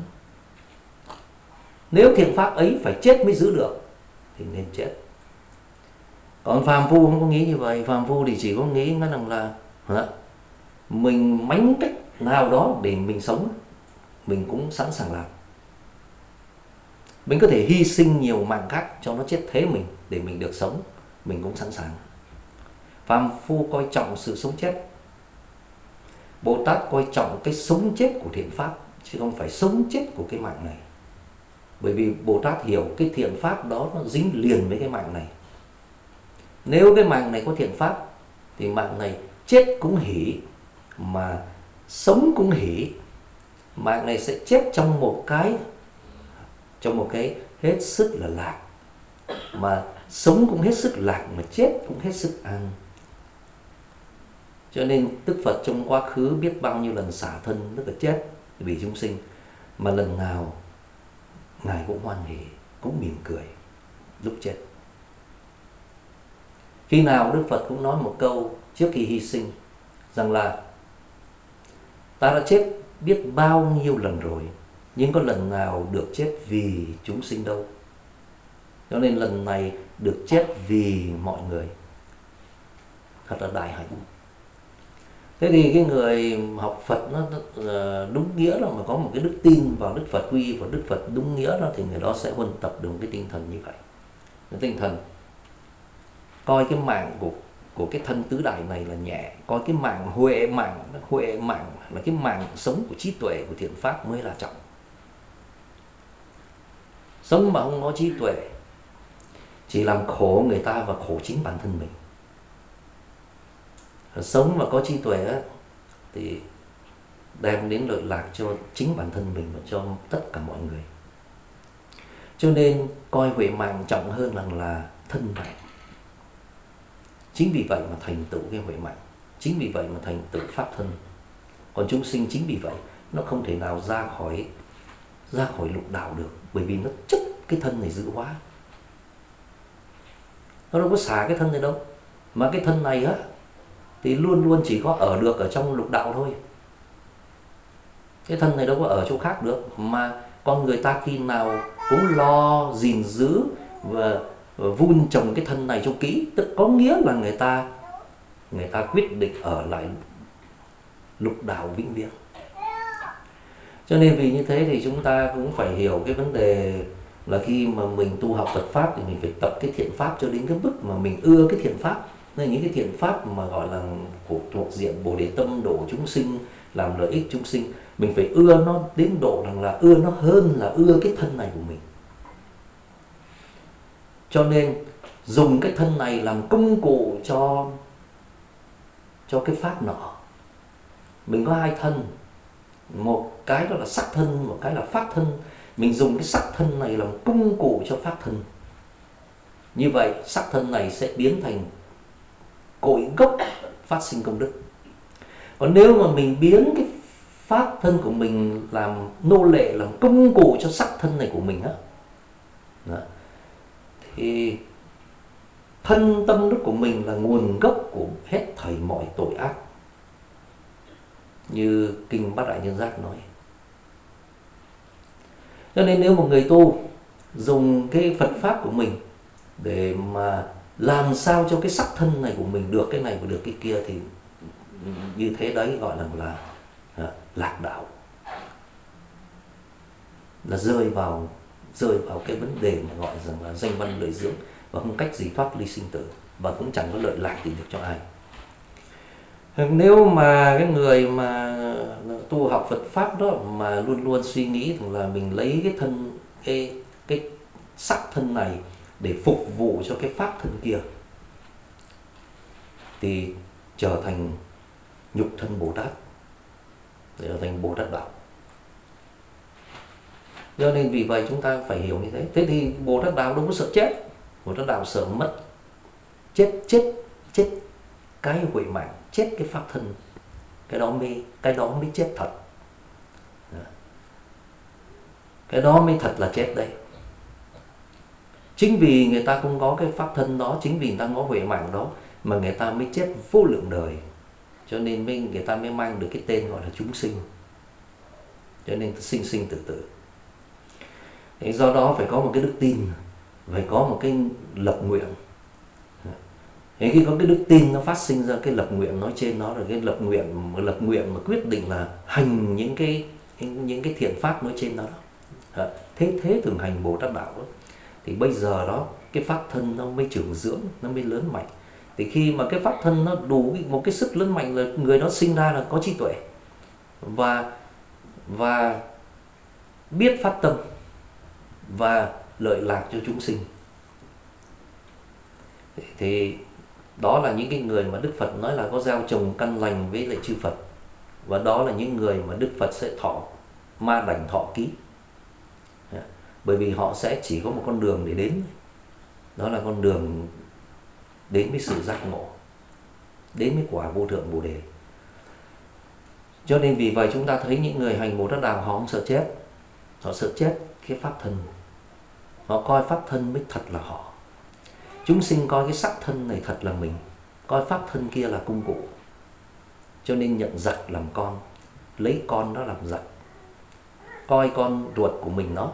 Nếu thiện pháp ấy phải chết mới giữ được thì nên chết. Còn phàm phu không có nghĩ như vậy. Phàm phu thì chỉ có nghĩ rằng là mình mánh cách nào đó để mình sống, mình cũng sẵn sàng làm. Mình có thể hy sinh nhiều mạng khác cho nó chết thế mình để mình được sống, mình cũng sẵn sàng. Phàm phu coi trọng sự sống chết. Bồ Tát coi trọng cái sống chết của thiện pháp, chứ không phải sống chết của cái mạng này. Bởi vì Bồ Tát hiểu cái thiện pháp đó nó dính liền với cái mạng này. Nếu cái mạng này có thiện pháp thì mạng này chết cũng hỷ, mà sống cũng hỷ. Mạng này sẽ chết trong một cái hết sức là lạc, mà sống cũng hết sức lạc, mà chết cũng hết sức an. Cho nên Đức Phật trong quá khứ biết bao nhiêu lần xả thân, tức là chết vì chúng sinh, mà lần nào Ngài cũng hoan hỉ, cũng mỉm cười lúc chết. Khi nào Đức Phật cũng nói một câu trước khi hy sinh, rằng là ta đã chết biết bao nhiêu lần rồi, nhưng có lần nào được chết vì chúng sinh đâu. Cho nên lần này được chết vì mọi người, thật là đại hạnh. Thế thì cái người học Phật nó đúng nghĩa là mà có một cái đức tin vào Đức Phật, quy vào Đức Phật đúng nghĩa đó, thì người đó sẽ huân tập được cái tinh thần như vậy. Cái tinh thần coi cái mạng của cái thân tứ đại này là nhẹ, coi cái mạng huệ mạng là cái mạng sống của trí tuệ, của thiện pháp mới là trọng. Sống mà không có trí tuệ chỉ làm khổ người ta và khổ chính bản thân mình. Sống mà có trí tuệ á, thì đem đến lợi lạc cho chính bản thân mình và cho tất cả mọi người. Cho nên coi huệ mạng trọng hơn là thân mạng. Chính vì vậy mà thành tựu cái huệ mạng, chính vì vậy mà thành tựu pháp thân. Còn chúng sinh chính vì vậy nó không thể nào ra khỏi lục đạo được, bởi vì nó chấp cái thân này dữ quá. Nó đâu có xả cái thân này đâu, mà cái thân này á thì luôn luôn chỉ có ở được ở trong lục đạo thôi. Cái thân này đâu có ở chỗ khác được. Mà con người ta khi nào cũng lo gìn giữ và vun trồng cái thân này cho kỹ, tức có nghĩa là người ta quyết định ở lại lục đạo vĩnh viễn. Cho nên vì như thế thì chúng ta cũng phải hiểu cái vấn đề là khi mà mình tu học Phật pháp thì mình phải tập cái thiện pháp cho đến cái mức mà mình ưa cái thiện pháp. Nên những cái thiện pháp mà gọi là thuộc diện Bồ Đề tâm, độ chúng sinh, làm lợi ích chúng sinh, mình phải ưa nó đến độ rằng là ưa nó hơn là ưa cái thân này của mình. Cho nên dùng cái thân này làm công cụ cho cái pháp nọ. Mình có hai thân, một cái đó là sắc thân, một cái là pháp thân. Mình dùng cái sắc thân này làm công cụ cho pháp thân. Như vậy sắc thân này sẽ biến thành cội gốc phát sinh công đức. Còn nếu mà mình biến cái pháp thân của mình làm nô lệ, làm công cụ cho sắc thân này của mình á, thì thân tâm đức của mình là nguồn gốc của hết thảy mọi tội ác. Như Kinh Bát Đại Nhân Giác nói. Cho nên nếu một người tu dùng cái Phật pháp của mình để mà làm sao cho cái sắc thân này của mình được cái này và được cái kia, thì như thế đấy gọi là lạc đạo, là rơi vào cái vấn đề mà gọi rằng là danh văn lợi dưỡng, và không cách gì thoát ly sinh tử, và cũng chẳng có lợi lạc gì được cho ai. Nếu mà cái người mà tu học Phật pháp đó mà luôn luôn suy nghĩ rằng là mình lấy cái thân, cái sắc thân này để phục vụ cho cái pháp thân kia, thì trở thành nhục thân Bồ Tát, trở thành Bồ Tát đạo. Cho nên vì vậy chúng ta phải hiểu như thế. Thế thì Bồ Tát đạo đâu có sợ chết. Bồ Tát đạo sợ mất, chết cái huệ mạng, chết cái pháp thân, cái đó mới chết thật. Cái đó mới thật là chết đấy. Chính vì người ta không có cái pháp thân đó, chính vì người ta có huệ mạng đó, mà người ta mới chết vô lượng đời. Cho nên người ta mới mang được cái tên gọi là chúng sinh. Cho nên sinh sinh tử tử. Do đó phải có một cái đức tin, phải có một cái lập nguyện. Thế khi có cái đức tin nó phát sinh ra cái lập nguyện nói trên, nó là cái lập nguyện mà quyết định là hành những cái thiện pháp nói trên đó. Thế thường hành Bồ Tát đạo đó. Thì bây giờ đó cái pháp thân nó mới trưởng dưỡng, nó mới lớn mạnh. Thì khi mà cái pháp thân nó đủ một cái sức lớn mạnh là người đó sinh ra là có trí tuệ và biết phát tâm và lợi lạc cho chúng sinh. Thì đó là những cái người mà Đức Phật nói là có gieo trồng căn lành với lại chư Phật. Và đó là những người mà Đức Phật sẽ thọ ma đảnh thọ ký. Bởi vì họ sẽ chỉ có một con đường để đến. Đó là con đường đến với sự giác ngộ, đến với quả vô thượng Bồ Đề. Cho nên vì vậy chúng ta thấy những người hành Bồ Tát đạo họ không sợ chết. Họ sợ chết cái pháp thân. Họ coi pháp thân mới thật là họ. Chúng sinh coi cái sắc thân này thật là mình, coi pháp thân kia là công cụ. Cho nên nhận giặc làm con, lấy con đó làm giặc. Coi con ruột của mình nó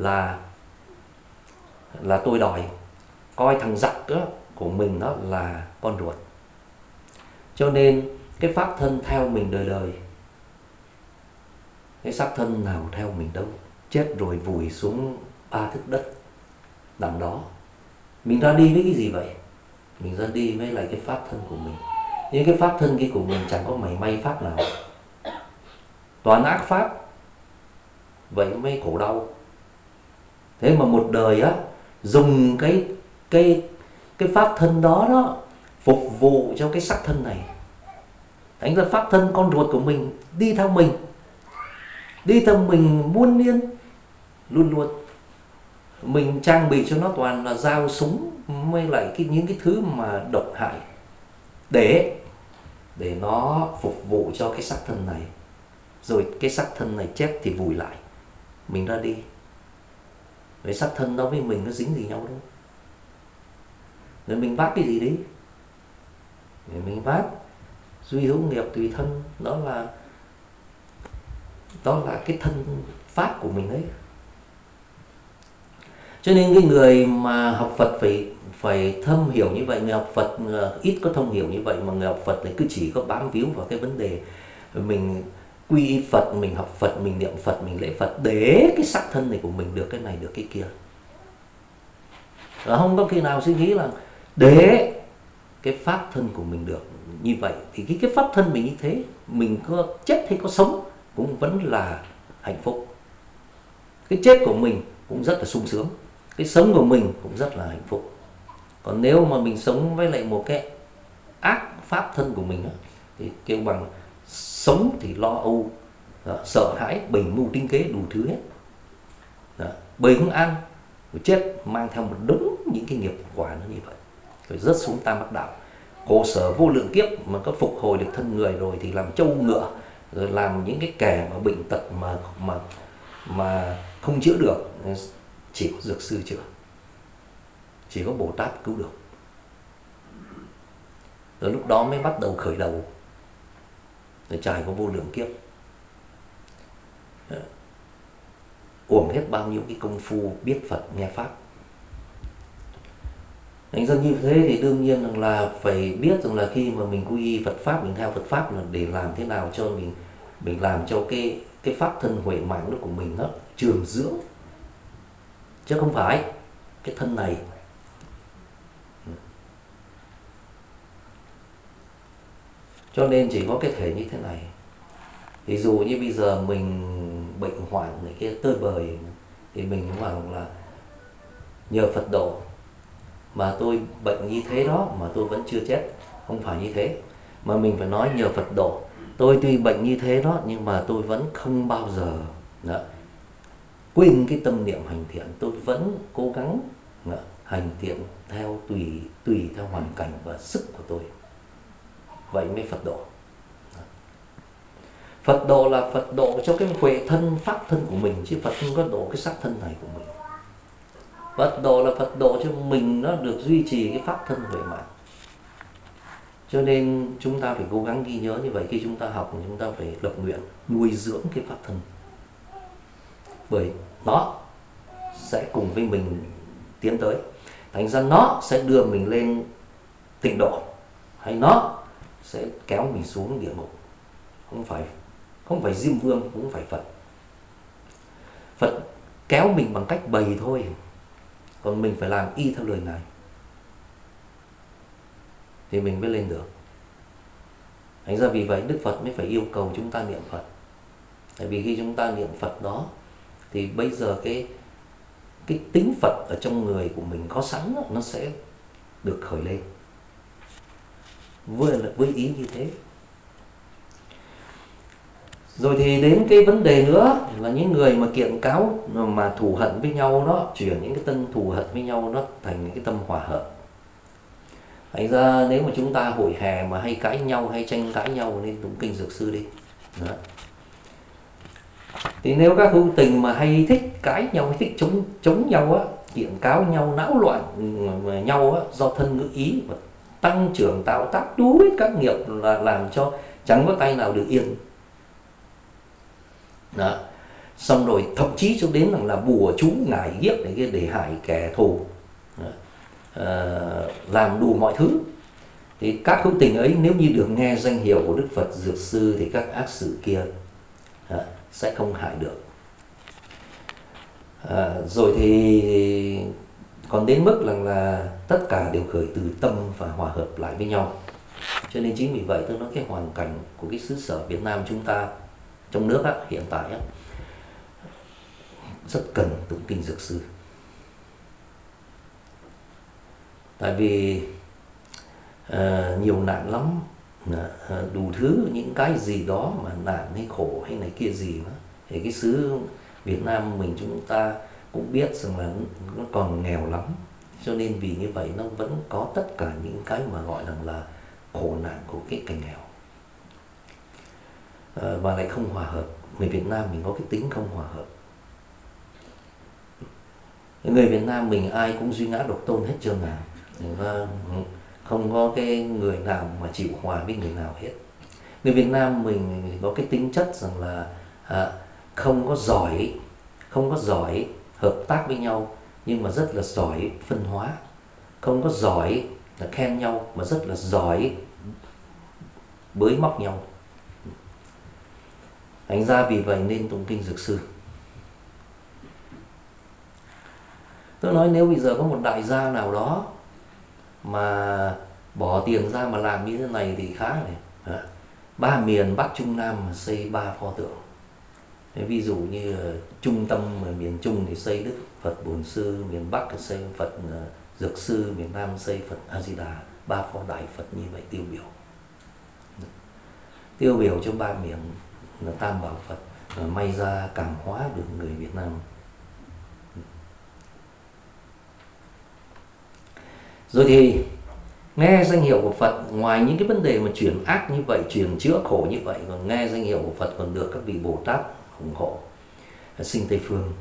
là tôi đòi, coi thằng giặc đó của mình nó là con ruột. Cho nên cái pháp thân theo mình đời đời, cái xác thân nào theo mình đâu. Chết rồi vùi xuống ba thức đất nằm đó. Mình ra đi với cái gì vậy? Mình ra đi với lại cái pháp thân của mình. Nhưng cái pháp thân kia của mình chẳng có mảy may pháp nào, toàn ác pháp. Vậy mới khổ đau. Thế mà một đời á, dùng cái pháp thân đó phục vụ cho cái sắc thân này. Thành ra pháp thân con ruột của mình đi theo mình muôn niên, luôn luôn. Mình trang bị cho nó toàn là dao súng với lại những cái thứ mà độc hại, để nó phục vụ cho cái sắc thân này. Rồi cái sắc thân này chết thì vùi lại, mình ra đi. Vậy sắc thân đó với mình nó dính gì nhau đâu. Rồi mình vác cái gì đi? Mình vác duy hữu nghiệp tùy thân, đó là cái thân pháp của mình ấy. Cho nên cái người mà học Phật phải thâm hiểu như vậy. Người học Phật ít có thông hiểu như vậy, mà người học Phật thì cứ chỉ có bám víu vào cái vấn đề mình quy y Phật, mình học Phật, mình niệm Phật, mình lễ Phật để cái sắc thân này của mình được cái này được cái kia. Và không có khi nào suy nghĩ là để cái pháp thân của mình được như vậy thì cái pháp thân mình như thế, mình có chết hay có sống cũng vẫn là hạnh phúc. Cái chết của mình cũng rất là sung sướng, cái sống của mình cũng rất là hạnh phúc. Còn nếu mà mình sống với lại một cái ác pháp thân của mình thì kêu bằng sống thì lo âu, sợ hãi, bầy mưu tính kế đủ thứ hết, bầy không ăn, chết mang theo một đống những cái nghiệp quả nó như vậy, rồi rớt xuống tam ác đạo, khổ sở vô lượng kiếp. Mà có phục hồi được thân người rồi thì làm trâu ngựa, rồi làm những cái kẻ mà bệnh tật mà không chữa được, chỉ có dược sư chữa, chỉ có Bồ Tát cứu được. Rồi lúc đó mới bắt đầu khởi đầu, rồi trải qua vô lượng kiếp. uổng hết bao nhiêu cái công phu biết Phật nghe Pháp. Thành ra như thế thì đương nhiên rằng là phải biết rằng là khi mà mình quy y Phật Pháp, mình theo Phật Pháp là để làm thế nào cho mình làm cho cái pháp thân huệ mạng đó của mình nó trường dưỡng, chứ không phải cái thân này. Cho nên chỉ có cái thể như thế này. Thì dù như bây giờ mình bệnh hoạn này kia tơi bời thì mình cũng bảo là nhờ Phật độ mà tôi bệnh như thế đó mà tôi vẫn chưa chết. Không phải như thế, mà mình phải nói nhờ Phật độ, tôi tuy bệnh như thế đó nhưng mà tôi vẫn không bao giờ quên cái tâm niệm hành thiện. Tôi vẫn cố gắng hành thiện theo tùy theo hoàn cảnh và sức của tôi. Vậy mới Phật độ. Phật độ là Phật độ cho cái huệ thân, pháp thân của mình, chứ Phật không có độ cái xác thân này của mình. Phật độ là Phật độ cho mình nó được duy trì cái pháp thân huệ mạng. Cho nên chúng ta phải cố gắng ghi nhớ như vậy. Khi chúng ta học, chúng ta phải lập nguyện nuôi dưỡng cái pháp thân, bởi nó sẽ cùng với mình tiến tới. Thành ra nó sẽ đưa mình lên tịnh độ, hay nó sẽ kéo mình xuống địa ngục. Không phải Diêm Vương, cũng phải Phật. Phật kéo mình bằng cách bày thôi, còn mình phải làm y theo lời Ngài thì mình mới lên được. Thành ra vì vậy Đức Phật mới phải yêu cầu chúng ta niệm Phật. Tại vì khi chúng ta niệm Phật đó thì bây giờ cái tính Phật ở trong người của mình có sẵn đó, nó sẽ được khởi lên với ý như thế. Rồi thì đến cái vấn đề nữa là những người mà kiện cáo mà thù hận với nhau đó, chuyển những cái tâm thù hận với nhau nó thành những cái tâm hòa hợp. Thành ra nếu mà chúng ta hội hè mà hay cãi nhau, hay tranh cãi nhau, nên tụng kinh Dược Sư đi. Đó. Thì nếu các hữu tình mà hay thích cãi nhau, hay thích chống nhau á, kiện cáo nhau, náo loạn nhau á, do thân ngữ ý và tăng trưởng tạo tác đủ các nghiệp là làm cho chẳng có tay nào được yên. Đó. Xong rồi thậm chí cho đến là bùa chú ngải giết này kia để hại kẻ thù, làm đủ mọi thứ. Thì các hữu tình ấy nếu như được nghe danh hiệu của Đức Phật Dược Sư thì các ác sự kia sẽ không hại được. Rồi thì còn đến mức là tất cả đều khởi từ tâm và hòa hợp lại với nhau. Cho nên chính vì vậy tôi nói cái hoàn cảnh của cái xứ sở Việt Nam chúng ta trong nước á, hiện tại á, rất cần tụng kinh Dược Sư. Tại vì nhiều nạn lắm, đủ thứ những cái gì đó mà nạn hay khổ hay này kia gì đó. Thì cái xứ Việt Nam mình chúng ta cũng biết rằng là nó còn nghèo lắm. Cho nên vì như vậy nó vẫn có tất cả những cái mà gọi là khổ nạn của cái cảnh nghèo. Và lại không hòa hợp. Người Việt Nam mình có cái tính không hòa hợp. Người Việt Nam mình ai cũng duy ngã độc tôn hết trơn à. Không có cái người nào mà chịu hòa với người nào hết. Người Việt Nam mình có cái tính chất rằng là không có giỏi hợp tác với nhau, nhưng mà rất là giỏi phân hóa. Không có giỏi là khen nhau, mà rất là giỏi bới móc nhau. Thành ra vì vậy nên tụng kinh Dược Sư. Tôi nói nếu bây giờ có một đại gia nào đó mà bỏ tiền ra mà làm như thế này thì khá này. 3 miền Bắc Trung Nam mà xây 3 pho tượng. Ví dụ như trung tâm ở miền Trung thì xây Đức Phật Bổn Sư, miền Bắc thì xây Phật Dược Sư, miền Nam xây Phật A Di Đà. 3 pho đại Phật như vậy tiêu biểu cho 3 miền là Tam Bảo Phật, may ra cảm hóa được người Việt Nam. Rồi thì nghe danh hiệu của Phật, ngoài những cái vấn đề mà chuyển ác như vậy, chuyển chữa khổ như vậy, còn nghe danh hiệu của Phật còn được các vị Bồ Tát ủng hộ sinh Tây Phương.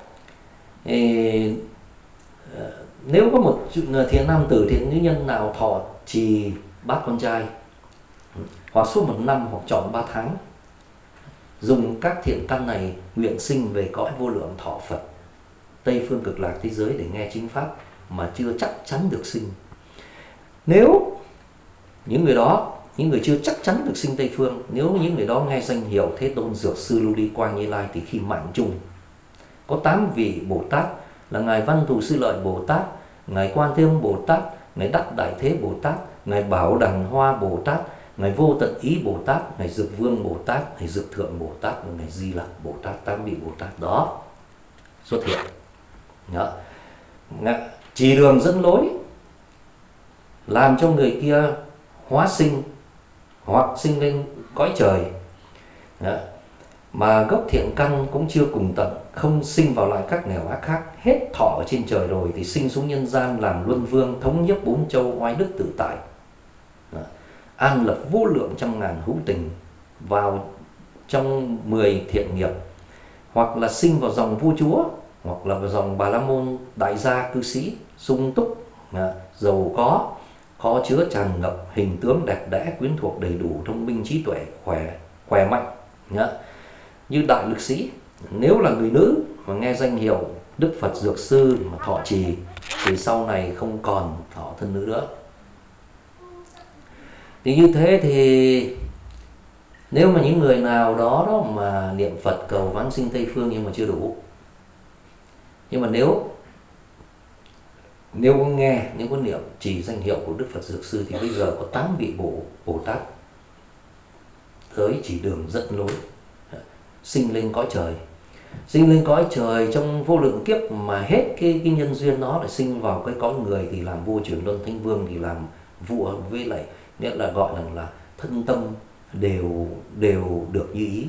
Nếu có một thiện nam tử, thiện nữ nhân nào thọ trì bát con trai, hoặc suốt 1 năm hoặc trọn 3 tháng, dùng các thiện căn này nguyện sinh về cõi vô lượng thọ Phật Tây phương cực lạc thế giới để nghe chính pháp mà chưa chắc chắn được sinh. Nếu những người đó, những người chưa chắc chắn được sinh Tây phương, nếu những người đó nghe danh hiệu Thế Tôn Dược Sư Lưu Ly Quang Như Lai, thì khi mạng chung có 8 vị Bồ Tát là ngài Văn Thù Sư Lợi Bồ Tát, ngài Quan Thế Âm Bồ Tát, ngài Đắc Đại Thế Bồ Tát, ngài Bảo Đằng Hoa Bồ Tát, ngài Vô Tận Ý Bồ Tát, ngài Dược Vương Bồ Tát, ngài Dược Thượng Bồ Tát và ngài Di Lặc Bồ Tát, 8 vị Bồ Tát đó xuất hiện. Đó. Chỉ đường dẫn lối, làm cho người kia hóa sinh hoặc sinh lên cõi trời. Đó. Mà gốc thiện căn cũng chưa cùng tận, không sinh vào lại các nẻo ác khác, hết thọ ở trên trời rồi thì sinh xuống nhân gian làm luân vương, thống nhất 4 châu, oai đức tự tại. Đó. An lập vô lượng trăm ngàn hữu tình vào trong 10 thiện nghiệp, hoặc là sinh vào dòng vua chúa, hoặc là vào dòng Bà La Môn đại gia cư sĩ, sung túc, giàu có chứa tràn ngập, hình tướng đẹp đẽ, quyến thuộc đầy đủ, thông minh trí tuệ, khỏe mạnh. Như đại lực sĩ, nếu là người nữ mà nghe danh hiệu Đức Phật Dược Sư mà thọ trì thì sau này không còn thọ thân nữ nữa. Thì như thế thì nếu mà những người nào đó mà niệm Phật cầu vãng sinh Tây phương nhưng mà chưa đủ, nhưng mà nếu có nghe, nếu có niệm trì danh hiệu của Đức Phật Dược Sư thì bây giờ có 8 vị Bồ Tát tới chỉ đường dẫn lối, sinh lên cõi trời. Sinh lên cõi trời trong vô lượng kiếp mà hết cái nhân duyên đó để sinh vào cái cõi người thì làm vua Chuyển Luân Thánh Vương, thì làm vua, với lại nghĩa là gọi là thân tâm đều được như ý.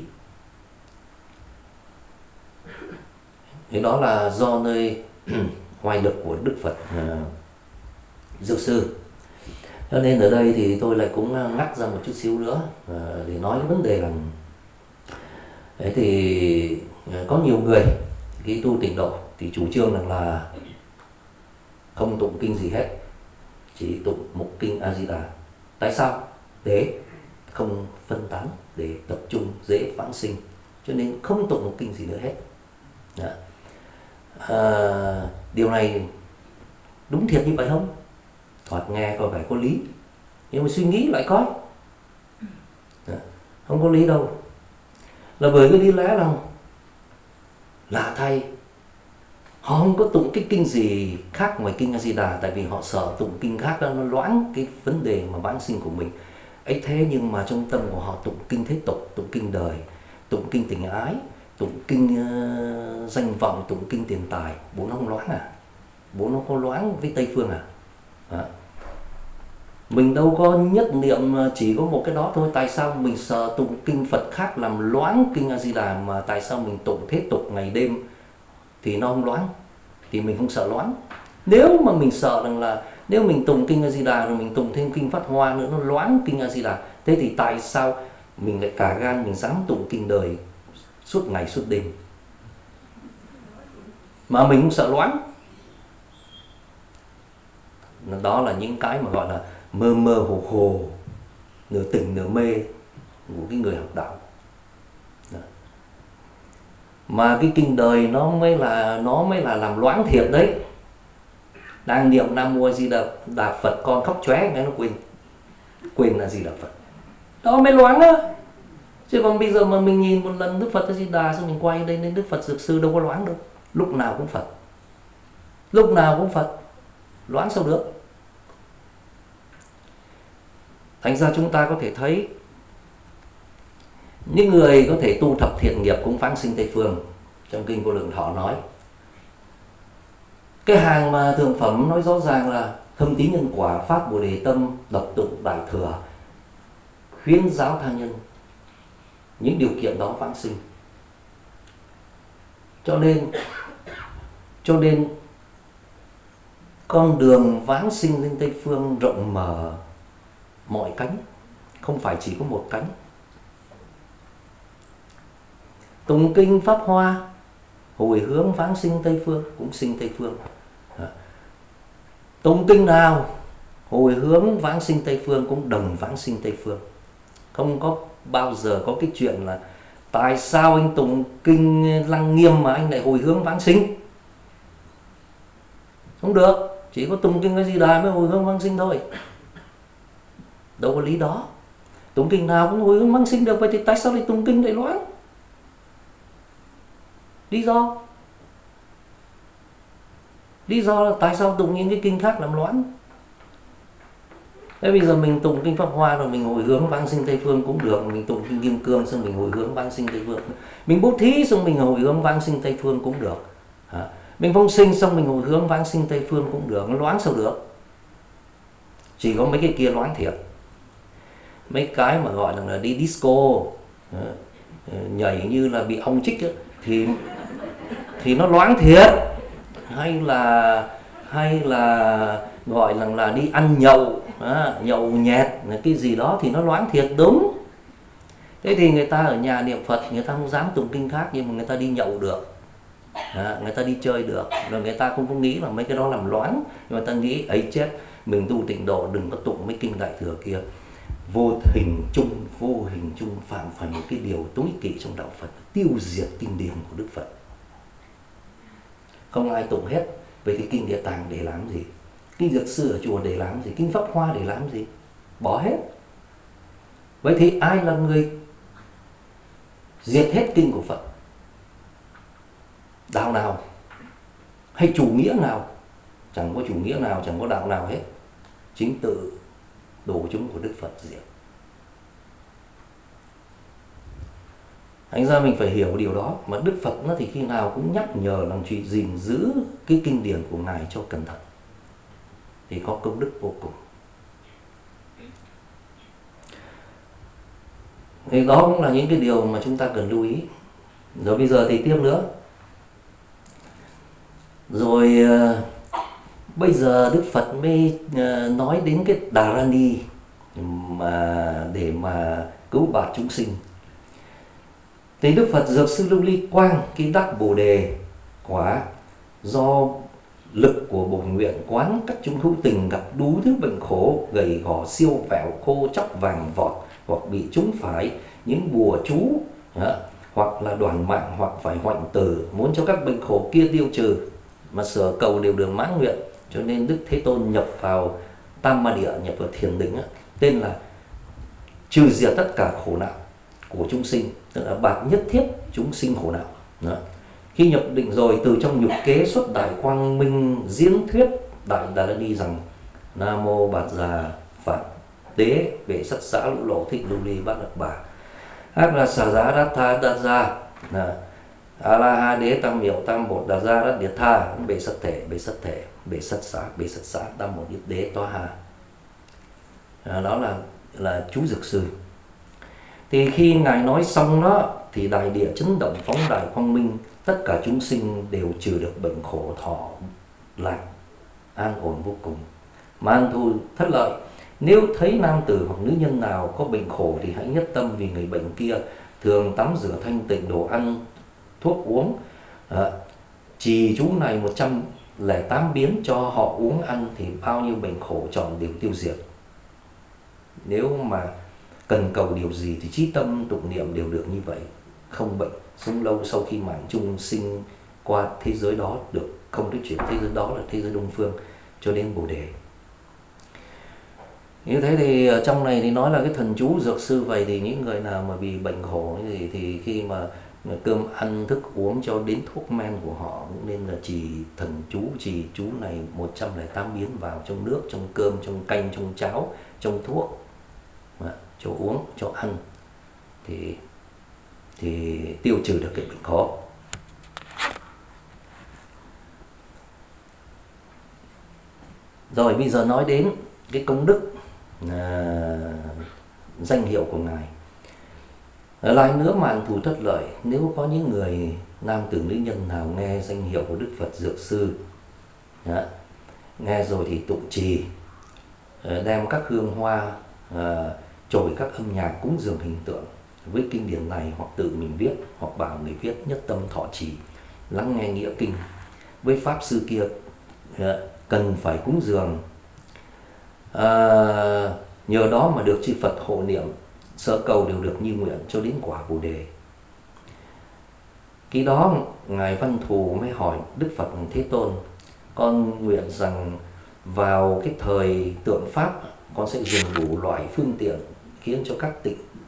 Thế đó là do nơi hoài lực của Đức Phật Dược Sư. Cho nên ở đây thì tôi lại cũng ngắt ra một chút xíu nữa để nói cái vấn đề là đấy, thì có nhiều người khi tu tịnh độ thì chủ trương rằng là không tụng kinh gì hết, chỉ tụng một kinh A Di Đà. Tại sao? Để không phân tán, để tập trung dễ vãng sinh, cho nên không tụng một kinh gì nữa hết. Đó. Điều này đúng thiệt như vậy không? Thoạt nghe có vẻ có lý, nhưng mà suy nghĩ lại coi, không có lý đâu. Là bởi cái lý lẽ rằng lạ thay, họ không có tụng cái kinh gì khác ngoài kinh A Di Đà, tại vì họ sợ tụng kinh khác nó loãng cái vấn đề mà vãng sinh của mình ấy. Thế nhưng mà trong tâm của họ tụng kinh thế tục, tụng kinh đời, tụng kinh tình ái, tụng kinh danh vọng, tụng kinh tiền tài, bố nó không loãng à? Bố nó có loãng với Tây phương à? Đó. Mình đâu có nhất niệm chỉ có một cái đó thôi. Tại sao mình sợ tụng kinh Phật khác làm loãng kinh A Di Đà, mà tại sao mình tụng thế tục ngày đêm thì nó không loãng, thì mình không sợ loãng? Nếu mà mình sợ rằng là nếu mình tụng kinh A Di Đà rồi mình tụng thêm kinh Pháp Hoa nữa nó loãng kinh A Di Đà, thế thì tại sao mình lại cả gan mình dám tụng kinh đời suốt ngày suốt đêm mà mình không sợ loãng? Đó là những cái mà gọi là mơ mơ hồ hồ, nửa tỉnh nửa mê của cái người học đạo. Đó. Mà cái kinh đời nó mới là làm loãng thiệt đấy. Đang niệm Nam Mô A Di Đà Phật, con khóc chóe cái nó quên là gì là Phật, đó mới loãng á. Chứ còn bây giờ mà mình nhìn một lần Đức Phật A Di Đà xong mình quay đây đến Đức Phật Dược Sư, đâu có loãng đâu. Lúc nào cũng Phật, lúc nào cũng Phật, loãng sao được? Thành ra chúng ta có thể thấy những người có thể tu thập thiện nghiệp cũng vãng sinh Tây phương. Trong kinh Vô Lượng Thọ nói cái hàng mà thượng phẩm nói rõ ràng là thâm tín nhân quả, phát Bồ Đề tâm, đọc tụng Đại Thừa, khuyến giáo tha nhân, những điều kiện đó vãng sinh. Cho nên con đường vãng sinh lên Tây phương rộng mở mọi cánh, không phải chỉ có một cánh. Tụng kinh Pháp Hoa hồi hướng vãng sinh Tây phương cũng sinh Tây phương. Tụng kinh nào hồi hướng vãng sinh Tây phương cũng đồng vãng sinh Tây phương. Không có bao giờ có cái chuyện là Tại sao anh tụng kinh Lăng Nghiêm mà anh lại hồi hướng vãng sinh? Không được, chỉ có tụng kinh A Di Đà mới hồi hướng vãng sinh thôi. Đâu có lý đó. Tụng kinh nào cũng hồi hướng vãng sinh được, vậy thì tại sao lại tụng kinh lại loãng? Lý do là tại sao tụng những cái kinh khác làm loãng? Thế bây giờ mình tụng kinh Pháp Hoa rồi mình hồi hướng vãng sinh Tây Phương cũng được, mình tụng kinh Kim Cương xong mình hồi hướng vãng sinh Tây Phương, mình bố thí xong mình hồi hướng vãng sinh Tây Phương cũng được, mình phong sinh xong mình hồi hướng vãng sinh Tây Phương cũng được, nó loãng sao được? Chỉ có mấy cái kia loãng thiệt. Mấy cái mà gọi là đi disco, nhảy như là bị ong chích ấy, thì nó loãng thiệt. Hay là gọi là đi ăn nhậu, nhậu nhẹt cái gì đó thì nó loãng thiệt, đúng. Thế thì người ta ở nhà niệm Phật, người ta không dám tụng kinh khác, nhưng mà người ta đi nhậu được, người ta đi chơi được, rồi người ta không có nghĩ là mấy cái đó làm loãng, nhưng mà ta nghĩ ấy chết, mình tu tịnh độ đừng có tụng mấy kinh Đại Thừa kia. Vô hình chung phạm phải một cái điều tối kỵ trong đạo Phật, tiêu diệt kinh điển của Đức Phật. Không ai tụng hết. Vậy thì kinh Địa Tạng để làm gì? Kinh Dược Sư ở chùa để làm gì? Kinh Pháp Hoa để làm gì? Bỏ hết. Vậy thì ai là người diệt hết kinh của Phật? Đạo nào? Hay chủ nghĩa nào? Chẳng có chủ nghĩa nào, chẳng có đạo nào hết. Chính tự đồ chúng của Đức Phật diệt. Thành ra mình phải hiểu điều đó. Mà Đức Phật nó thì khi nào cũng nhắc nhở làm chuyện gìn giữ cái kinh điển của Ngài cho cẩn thận, thì có công đức vô cùng. Thì đó cũng là những cái điều mà chúng ta cần lưu ý. Rồi bây giờ thì tiếp nữa. Rồi bây giờ Đức Phật mới nói đến cái Dharani mà để mà cứu bạt chúng sinh. Thì Đức Phật Dược Sư Lưu Ly Quang cái đắc Bồ Đề quả do lực của bổn nguyện quán các chúng hữu tình gặp đủ thứ bệnh khổ, gầy gò siêu vẹo, khô chóc vàng vọt, hoặc bị trúng phải những bùa chú, hoặc là đoàn mạng, hoặc phải hoạnh tử, muốn cho các bệnh khổ kia tiêu trừ mà sở cầu đều được mãn nguyện. Cho nên Đức Thế Tôn nhập vào Tam Ma Địa, nhập vào thiền định, tên là trừ diệt tất cả khổ não của chúng sinh, tức là bạt nhất thiết chúng sinh khổ não. Đó. Khi nhập định rồi, từ trong nhục kế xuất đại quang minh diễn thuyết đại Dharani rằng: Nam mô Bạt Già Phật Đế vệ sắt xã lũ lộ thích lưu ly bát đặc bà ác là xà giá đát tha đát gia a la ha đế tam miệu tam bột đát gia đát điệt tha bệ sắt thể bệ sắt xã tam một yết đế toa hà. Đó là chú Dược Sư. Thì khi Ngài nói xong đó, thì đại địa chấn động, phóng đại quang minh, tất cả chúng sinh đều trừ được bệnh khổ, thọ lạc an ổn vô cùng. Man thu thất lợi, nếu thấy nam tử hoặc nữ nhân nào có bệnh khổ thì hãy nhất tâm vì người bệnh kia, thường tắm rửa thanh tịnh, đồ ăn thuốc uống, trì chú này 108 biến cho họ uống ăn, thì bao nhiêu bệnh khổ trọn đều tiêu diệt. Nếu mà cần cầu điều gì thì chí tâm tụng niệm đều được như vậy, không bệnh, sống lâu. Sau khi mạng chung sinh qua thế giới đó được không cái chuyển thế giới đó là thế giới Đông Phương cho đến Bồ Đề. Như thế thì trong này thì nói là cái thần chú Dược Sư. Vậy thì những người nào mà bị bệnh khổ thì khi mà cơm ăn thức uống cho đến thuốc men của họ cũng nên là trì thần chú, trì chú này 108 biến vào trong nước, trong cơm, trong canh, trong cháo, trong thuốc, cho uống, cho ăn, thì tiêu trừ được cái bệnh khổ. Rồi bây giờ nói đến cái công đức danh hiệu của Ngài. Lại nữa mạn thù thất lợi, nếu có những người nam tử nữ nhân nào nghe danh hiệu của Đức Phật Dược Sư, nghe rồi thì tụng trì, đem các hương hoa, chổi các âm nhạc cúng dường hình tượng với kinh điển này, hoặc tự mình viết, hoặc bảo người viết, nhất tâm thọ trì, lắng nghe nghĩa kinh. Với pháp sư kia cần phải cúng dường, nhờ đó mà được chư Phật hộ niệm, sở cầu đều được như nguyện cho đến quả Bồ Đề. Khi đó Ngài Văn Thù mới hỏi Đức Phật Thế Tôn: con nguyện rằng vào cái thời tượng Pháp, con sẽ dùng đủ loại phương tiện khiến cho các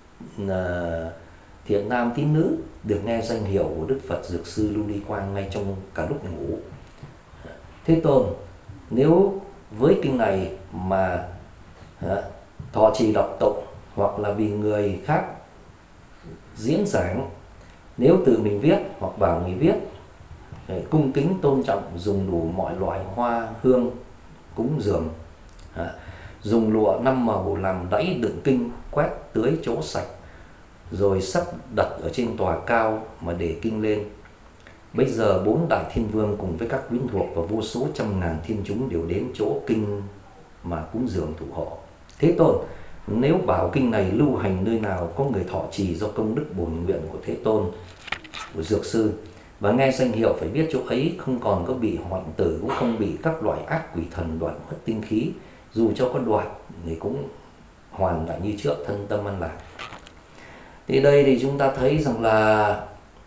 thiện nam tín nữ được nghe danh hiệu của Đức Phật Dược Sư Lưu Ly Quang ngay trong cả lúc ngủ. Thế Tôn, nếu với kinh này mà thọ trì đọc tụng, hoặc là vì người khác diễn giảng, nếu tự mình viết hoặc bảo người viết, cung kính tôn trọng, dùng đủ mọi loại hoa hương cúng dường, dùng lụa 5 màu làm đẫy đựng kinh, quét tưới chỗ sạch, rồi sắp đặt ở trên tòa cao mà để kinh lên. Bây giờ 4 đại thiên vương cùng với các quyến thuộc và vô số trăm ngàn thiên chúng đều đến chỗ kinh mà cúng dường thủ hộ. Thế Tôn, nếu bảo kinh này lưu hành nơi nào có người thọ trì do công đức bổn nguyện của Thế Tôn, của Dược Sư, và nghe danh hiệu, phải biết chỗ ấy không còn có bị hoạn tử, cũng không bị các loại ác quỷ thần đoạn mất tinh khí, dù cho có đoạt thì cũng hoàn lại như trước, thân tâm an lạc. Thì đây thì chúng ta thấy rằng là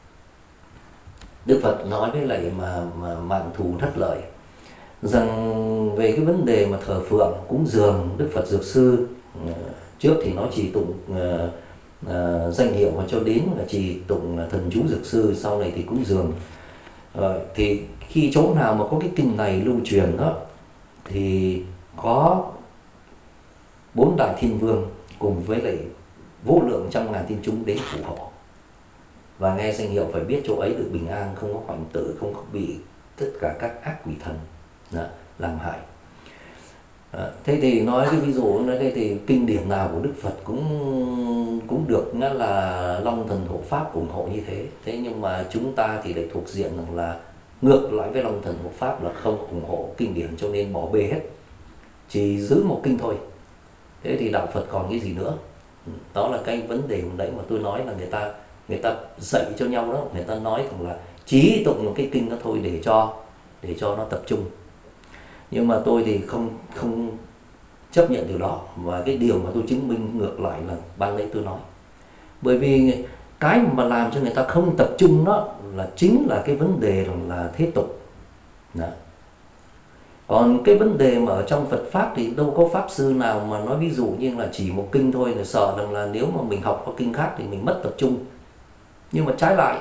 Đức Phật nói với lại mà Mạn Thù Thất Lợi rằng về cái vấn đề mà thờ phượng cúng dường Đức Phật Dược Sư, trước thì nó chỉ tụng danh hiệu, và cho đến là chỉ tụng thần chú Dược Sư, sau này thì cúng dường. Thì khi chỗ nào mà có cái kinh này lưu truyền đó, thì có 4 đại thiên vương cùng với lại vô lượng trăm ngàn thiên chúng đến phù hộ và nghe danh hiệu, phải biết chỗ ấy được bình an, không có hoạn tử, không có bị tất cả các ác quỷ thần làm hại. Thế thì nói cái ví dụ ở đây thì kinh điển nào của Đức Phật cũng được là Long Thần Hộ Pháp ủng hộ như thế. Thế nhưng mà chúng ta thì lại thuộc diện rằng là ngược lại với Long Thần Hộ Pháp, là không ủng hộ kinh điển, cho nên bỏ bê hết, chỉ giữ một kinh thôi. Thế thì đạo Phật còn cái gì nữa? Đó là cái vấn đề hồi nãy mà tôi nói là người ta dạy cho nhau đó, người ta nói rằng là chỉ tụng một cái kinh đó thôi để cho nó tập trung. Nhưng mà tôi thì không chấp nhận điều đó, và cái điều mà tôi chứng minh ngược lại là ban nãy tôi nói. Bởi vì cái mà làm cho người ta không tập trung đó là chính là cái vấn đề là thế tục. Đó. Còn cái vấn đề mà ở trong Phật Pháp thì đâu có Pháp Sư nào mà nói ví dụ như là chỉ một kinh thôi là sợ rằng là nếu mà mình học có kinh khác thì mình mất tập trung. Nhưng mà trái lại,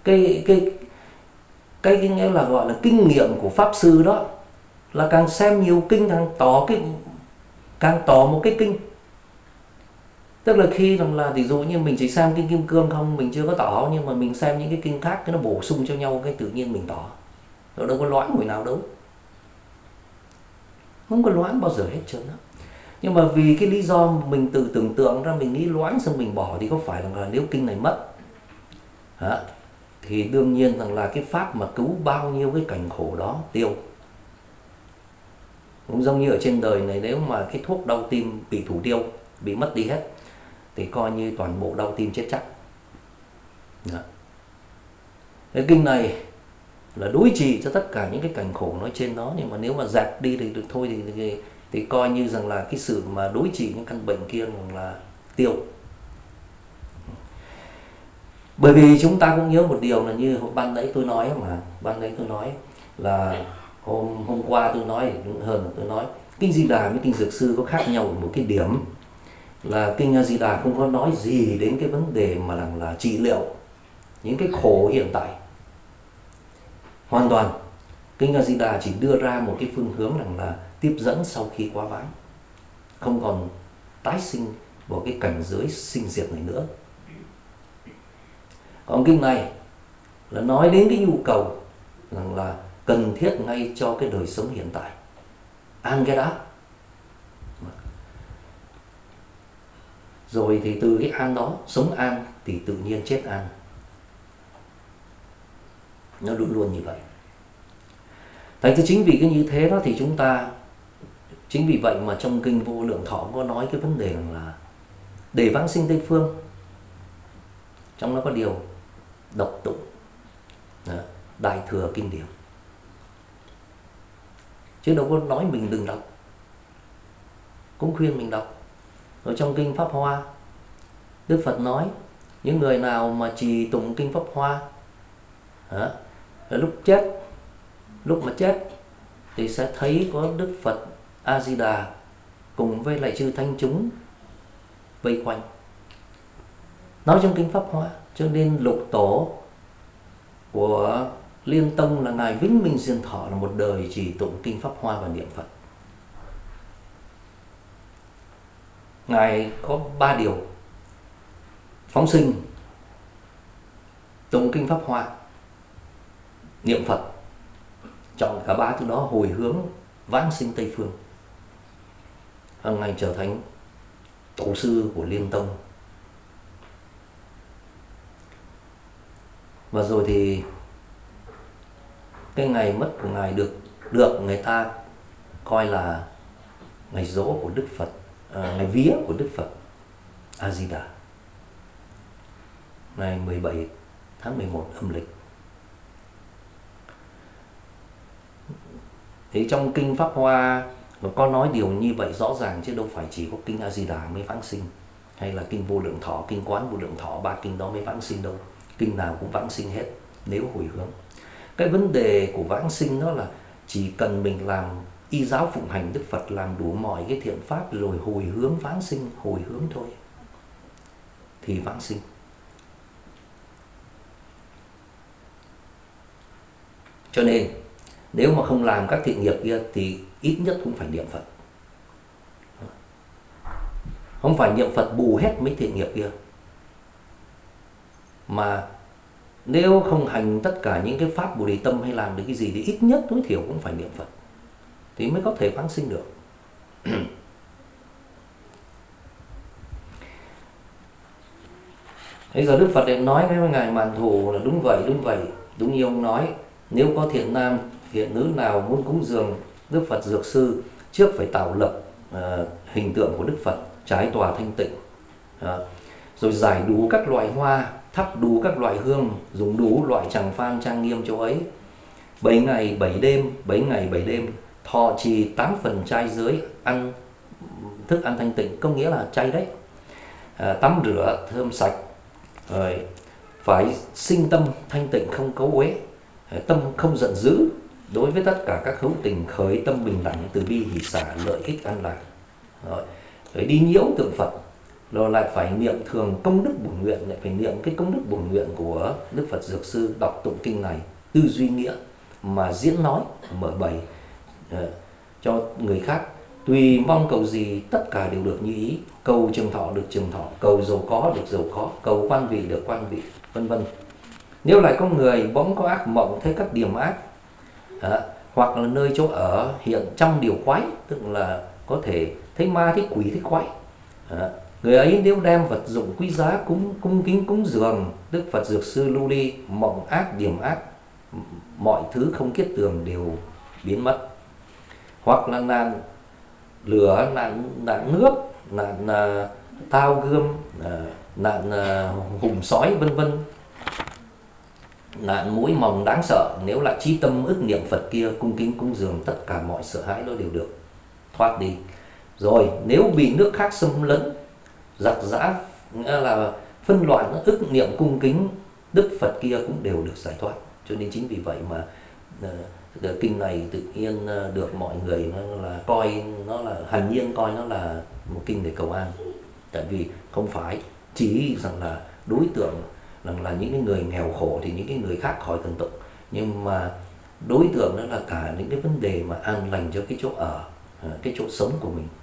cái nghĩa là gọi là kinh nghiệm của Pháp Sư đó là càng xem nhiều kinh càng tỏ một cái kinh. Tức là khi rằng là ví dụ như mình chỉ xem kinh Kim Cương không, mình chưa có tỏ, nhưng mà mình xem những cái kinh khác, cái nó bổ sung cho nhau, cái tự nhiên mình tỏ. Nó đâu có loãng hồi nào đâu, không có loãng bao giờ hết trơn á. Nhưng mà vì cái lý do mình tự tưởng tượng ra, mình nghĩ loãng xong mình bỏ, thì có phải là nếu kinh này mất thì đương nhiên rằng là cái pháp mà cứu bao nhiêu cái cảnh khổ đó tiêu. Cũng giống như ở trên đời này, nếu mà cái thuốc đau tim bị thủ tiêu, bị mất đi hết, thì coi như toàn bộ đau tim chết chắc. Đó. Cái kinh này là đối trị cho tất cả những cái cảnh khổ nói trên đó, nhưng mà nếu mà dẹp đi thì được thôi, thì coi như rằng là cái sự mà đối trị những căn bệnh kia là tiêu. Bởi vì chúng ta cũng nhớ một điều là như ban nãy tôi nói là hôm qua tôi nói, đúng hơn là tôi nói kinh Di Đà với kinh Dược Sư có khác nhau ở một cái điểm là kinh Di Đà không có nói gì đến cái vấn đề mà là trị liệu những cái khổ hiện tại. Hoàn toàn kinh Di Đà chỉ đưa ra một cái phương hướng là tiếp dẫn sau khi quá vãng, không còn tái sinh vào cái cảnh giới sinh diệt này nữa. Còn kinh này là nói đến cái nhu cầu rằng là cần thiết ngay cho cái đời sống hiện tại, an cái đã, rồi thì từ cái an đó, sống an thì tự nhiên chết an. Nó luôn luôn như vậy. Tại chính vì cái như thế đó thì chúng ta, chính vì vậy mà trong kinh Vô Lượng Thọ có nói cái vấn đề là để vãng sinh Tây Phương, trong đó có điều đọc tụng Đại Thừa kinh điển, chứ đâu có nói mình đừng đọc, cũng khuyên mình đọc. Ở trong kinh Pháp Hoa, Đức Phật nói những người nào mà trì tụng kinh Pháp Hoa Đó. Lúc mà chết thì sẽ thấy có Đức Phật A Di Đà cùng với lại chư thánh chúng vây quanh. Nói trong kinh Pháp Hoa, cho nên lục tổ của Liên Tông là ngài Vĩnh Minh Diên Thọ là một đời chỉ tụng kinh Pháp Hoa và niệm Phật. Ngài có 3 điều: phóng sinh, tụng kinh Pháp Hoa, niệm Phật. Chọn cả 3 thứ đó hồi hướng vãng sinh Tây Phương. Ngài trở thành tổ sư của Liên Tông. Và rồi thì cái ngày mất của ngài được người ta coi là ngày giỗ của Đức Phật, ngày vía của Đức Phật A Di Đà, ngày 17 tháng 11 âm lịch. Thì trong kinh Pháp Hoa nó có nói điều như vậy rõ ràng, chứ đâu phải chỉ có kinh A Di Đà mới vãng sinh, hay là kinh Vô Lượng Thọ, kinh Quán Vô Lượng Thọ, 3 kinh đó mới vãng sinh đâu. Kinh nào cũng vãng sinh hết nếu hồi hướng. Cái vấn đề của vãng sinh đó là chỉ cần mình làm y giáo phụng hành Đức Phật, làm đủ mọi cái thiện pháp rồi hồi hướng vãng sinh, hồi hướng thôi thì vãng sinh. Cho nên nếu mà không làm các thiện nghiệp kia thì ít nhất cũng phải niệm Phật. Không phải niệm Phật bù hết mấy thiện nghiệp kia, mà nếu không hành tất cả những cái pháp Bồ Đề Tâm hay làm được cái gì thì ít nhất tối thiểu cũng phải niệm Phật thì mới có thể vãng sinh được. Bây giờ Đức Phật lại nói với ngài Màn Thù là đúng vậy, đúng như ông nói. Nếu có thiện nam, thiện nữ nào muốn cúng dường Đức Phật Dược Sư, trước phải tạo lập hình tượng của Đức Phật, trái tòa thanh tịnh, rồi giải đủ các loại hoa, thắp đủ các loại hương, dùng đủ loại tràng phan trang nghiêm chỗ ấy. 7 ngày 7 đêm thọ trì 8 phần trai giới, ăn thức ăn thanh tịnh, có nghĩa là chay đấy. Tắm rửa thơm sạch, rồi phải sinh tâm thanh tịnh không cấu uế, tâm không giận dữ đối với tất cả các hữu tình, khởi tâm bình đẳng, từ bi hỷ xả, lợi ích an lạc. Rồi đi nhiễu tượng Phật, rồi lại phải niệm thường công đức bổn nguyện, lại phải niệm cái công đức bổn nguyện của Đức Phật Dược Sư, đọc tụng kinh này, tư duy nghĩa mà diễn nói, mở bày cho người khác. Tùy mong cầu gì tất cả đều được như ý, cầu trường thọ được trường thọ, cầu giàu có được giàu có, cầu quan vị được quan vị, vân vân. Nếu lại có người bỗng có ác mộng thấy các điểm ác, hoặc là nơi chỗ ở hiện trăm điều quái, tức là có thể thấy ma, thấy quỷ, thấy quái, người ấy nếu đem vật dụng quý giá cung kính cúng dường Đức Phật Dược Sư lưu ly, mộng ác, điểm ác, mọi thứ không kiết tường đều biến mất. Hoặc là nạn lửa, nạn nước, nạn tao gươm, nạn hùng sói, vân vân, nạn mũi mòng đáng sợ, nếu lại chí tâm ức niệm Phật kia, cung kính cúng dường, tất cả mọi sợ hãi đó đều được thoát đi. Rồi nếu bị nước khác xâm lấn, giặc giã, nghĩa là phân loạn, ức niệm cung kính Đức Phật kia cũng đều được giải thoát. Cho nên chính vì vậy mà kinh này tự nhiên được mọi người nó là coi nó là hẳn nhiên, coi nó là một kinh để cầu an. Tại vì không phải chỉ rằng là đối tượng rằng là những cái người nghèo khổ thì những cái người khác khỏi cần tụng, nhưng mà đối tượng đó là cả những cái vấn đề mà an lành cho cái chỗ ở, cái chỗ sống của mình.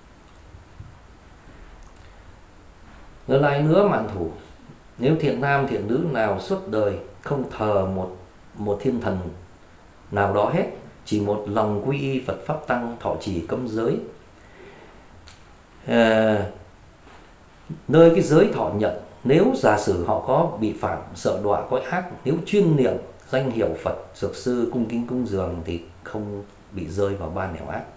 Ngược lại nữa, Mạn Thủ, nếu thiện nam thiện nữ nào suốt đời không thờ một thiên thần nào đó hết, chỉ một lòng quy y Phật pháp tăng, thọ trì cấm giới, nơi cái giới thọ nhận, nếu giả sử họ có bị phạm, sợ đọa cõi ác, nếu chuyên niệm danh hiệu Phật Dược Sư, cung kính cúng dường thì không bị rơi vào ba nẻo ác.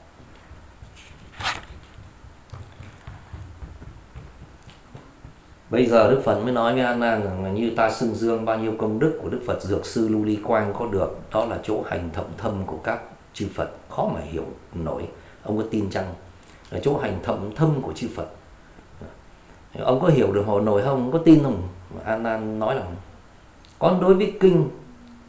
Bây giờ Đức Phật mới nói với A Nan rằng là như ta xưng dương bao nhiêu công đức của Đức Phật Dược Sư Lưu Ly Quang có được, đó là chỗ hành thậm thâm của các chư Phật, khó mà hiểu nổi. Ông có tin chăng? Là chỗ hành thậm thâm của chư Phật. Ông có hiểu được họ nổi không? Ông có tin không? A Nan nói là con đối với kinh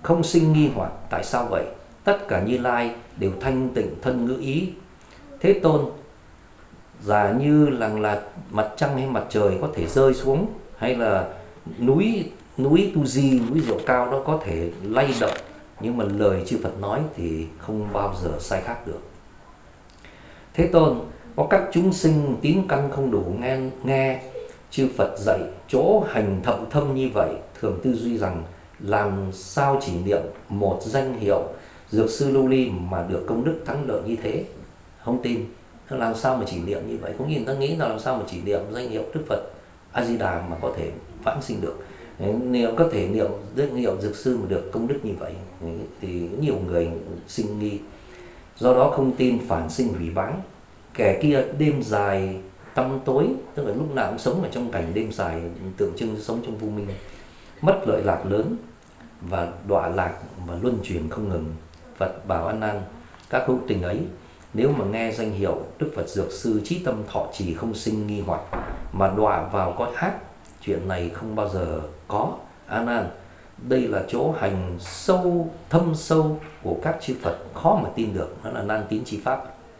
không sinh nghi hoặc. Tại sao vậy? Tất cả Như Lai đều thanh tịnh thân ngữ ý. Thế Tôn, giả như là mặt trăng hay mặt trời có thể rơi xuống, hay là núi Tu Di, núi Diệu Cao nó có thể lay động, nhưng mà lời chư Phật nói thì không bao giờ sai khác được. Thế Tôn, có các chúng sinh tín căn không đủ nghe chư Phật dạy chỗ hành thậm thâm như vậy, thường tư duy rằng làm sao chỉ niệm một danh hiệu Dược Sư Lưu Ly mà được công đức thắng lợi như thế. Không tin. Làm sao mà chỉ niệm như vậy? Cũng như người ta nghĩ là làm sao mà chỉ niệm danh hiệu Đức Phật A Di Đà mà có thể vãng sinh được. Nếu có thể niệm danh hiệu Dược Sư mà được công đức như vậy thì nhiều người sinh nghi. Do đó không tin, phản sinh hủy báng. Kẻ kia đêm dài tăm tối, tức là lúc nào cũng sống ở trong cảnh đêm dài, tượng trưng sống trong vô minh, mất lợi lạc lớn và đọa lạc và luân chuyển không ngừng. Phật bảo A Nan, các hữu tình ấy, nếu mà nghe danh hiệu Đức Phật Dược Sư chí tâm thọ trì không sinh nghi hoặc mà đọa vào cõi ác, chuyện này không bao giờ có. A Nan, đây là chỗ hành sâu, thâm sâu của các chư Phật, khó mà tin được. Đó là nan tín chi pháp.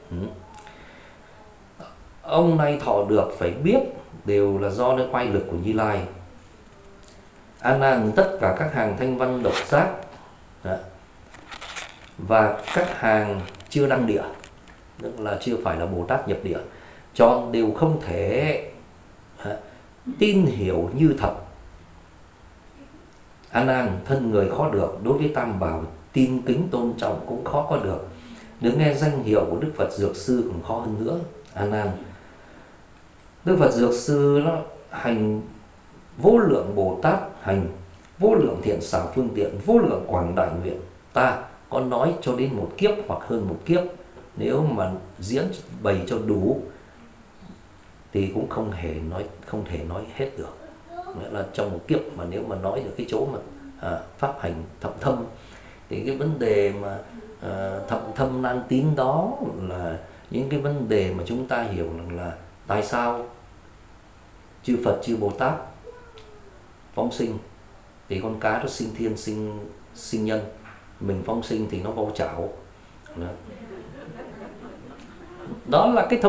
Ông nay thọ được phải biết đều là do nơi oai lực của Như Lai. A Nan, tất cả các hàng thanh văn độc giác và các hàng chưa đăng địa, tức là chưa phải là Bồ Tát nhập địa, cho đều không thể tin hiểu như thật. A Nan, thân người khó được, đối với Tam Bảo tin kính tôn trọng cũng khó có được. Được nghe danh hiệu của Đức Phật Dược Sư cũng khó hơn nữa. A Nan, Đức Phật Dược Sư nó hành vô lượng Bồ Tát, hành vô lượng thiện xảo phương tiện, vô lượng quảng đại nguyện. Ta có nói cho đến một kiếp hoặc hơn một kiếp, nếu mà diễn bày cho đủ thì cũng không thể nói hết được. Nghĩa là trong một kiếp mà nếu mà nói được cái chỗ mà pháp hành thậm thâm, thì cái vấn đề mà thậm thâm nan tín đó là những cái vấn đề mà chúng ta hiểu là tại sao chư Phật chư Bồ Tát phóng sinh thì con cá nó sinh thiên sinh nhân, mình phóng sinh thì nó vô chảo. Đó là cái thậm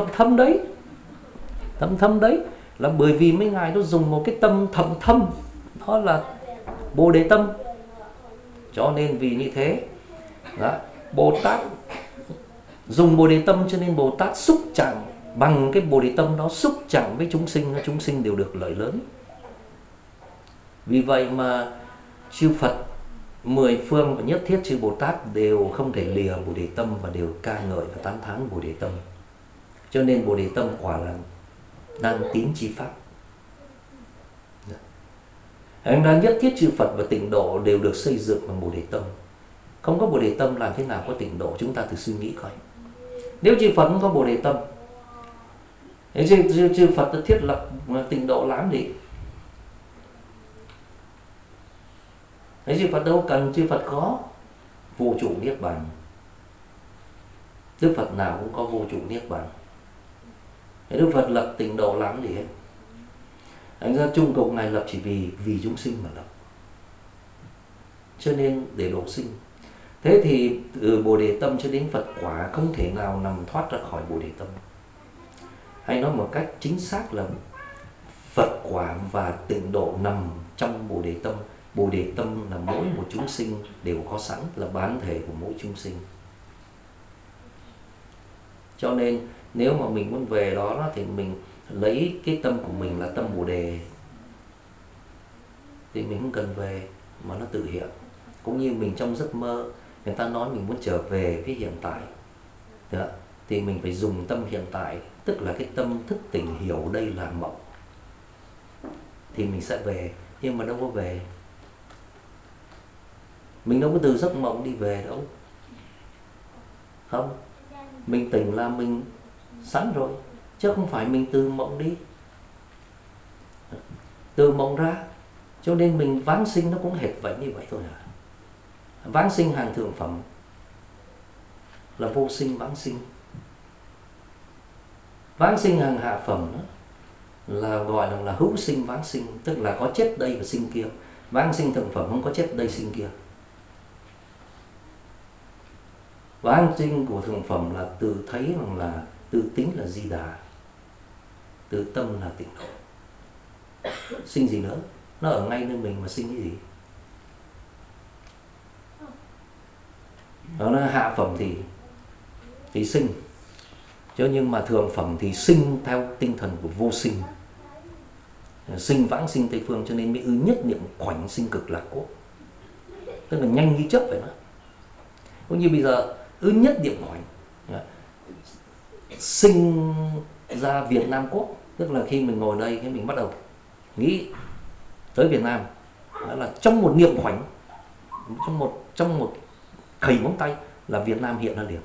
thâm đấy là bởi vì mấy ngài nó dùng một cái tâm thậm thâm, đó là Bồ Đề tâm. Cho nên vì như thế đó, Bồ Tát dùng Bồ Đề tâm, cho nên Bồ Tát xúc chạm bằng cái Bồ Đề tâm đó, xúc chạm với chúng sinh đều được lợi lớn. Vì vậy mà chư Phật mười phương và nhất thiết chư Bồ Tát đều không thể lìa Bồ Đề tâm và đều ca ngợi và tán thán Bồ Đề tâm. Cho nên Bồ Đề tâm quả là nan tín chi pháp. Thành ra nhất thiết chư Phật và tịnh độ đều được xây dựng bằng Bồ Đề tâm. Không có Bồ Đề tâm làm thế nào có tịnh độ? Chúng ta thử suy nghĩ coi. Nếu chư Phật không có Bồ Đề tâm, chư Phật đã thiết lập tịnh độ làm gì? Chư Phật đâu cần, chư Phật có vô trụ niết bàn. Đức Phật nào cũng có vô trụ niết bàn. Đức Phật lập tịnh độ làm gì hết. Thành ra chung cục này lập chỉ vì chúng sinh mà lập, cho nên để độ sinh. Thế thì từ Bồ Đề tâm cho đến Phật quả không thể nào nằm thoát ra khỏi Bồ Đề tâm. Hay nói một cách chính xác là Phật quả và tịnh độ nằm trong Bồ Đề tâm. Bồ Đề tâm là mỗi một chúng sinh đều có sẵn, là bản thể của mỗi chúng sinh. Cho nên nếu mà mình muốn về đó thì mình lấy cái tâm của mình là tâm Bồ Đề, thì mình không cần về mà nó tự hiện. Cũng như mình trong giấc mơ, người ta nói mình muốn trở về với hiện tại, thì mình phải dùng tâm hiện tại, tức là cái tâm thức tỉnh hiểu đây là mộng, thì mình sẽ về. Nhưng mà đâu có về, mình đâu có từ giấc mộng đi về đâu. Không, mình tỉnh là mình sẵn rồi, chứ không phải mình từ mộng đi, từ mộng ra. Cho nên mình vãng sinh nó cũng hệt vậy, như vậy thôi à. Vãng sinh hàng thượng phẩm là vô sinh vãng sinh. Vãng sinh hàng hạ phẩm đó là gọi là hữu sinh vãng sinh, tức là có chết đây và sinh kia. Vãng sinh thượng phẩm không có chết đây sinh kia. Và hành trình của thượng phẩm là từ thấy rằng là tự tính là di đà, tự tâm là tịnh độ. Sinh gì nữa, nó ở ngay nơi mình mà sinh cái gì. Đó là hạ phẩm thì sinh, chứ nhưng mà thượng phẩm thì sinh theo tinh thần của vô sinh, sinh vãng sinh tây phương, cho nên mới ư nhất niệm khoảnh sinh cực lạc quốc, tức là nhanh như chớp vậy đó. Cũng như bây giờ ư nhất niệm khoảnh sinh ra Việt Nam quốc, tức là khi mình ngồi đây, khi mình bắt đầu nghĩ tới Việt Nam, đó là trong một niệm khoảnh, trong một khẩy móng tay là Việt Nam hiện ra liền.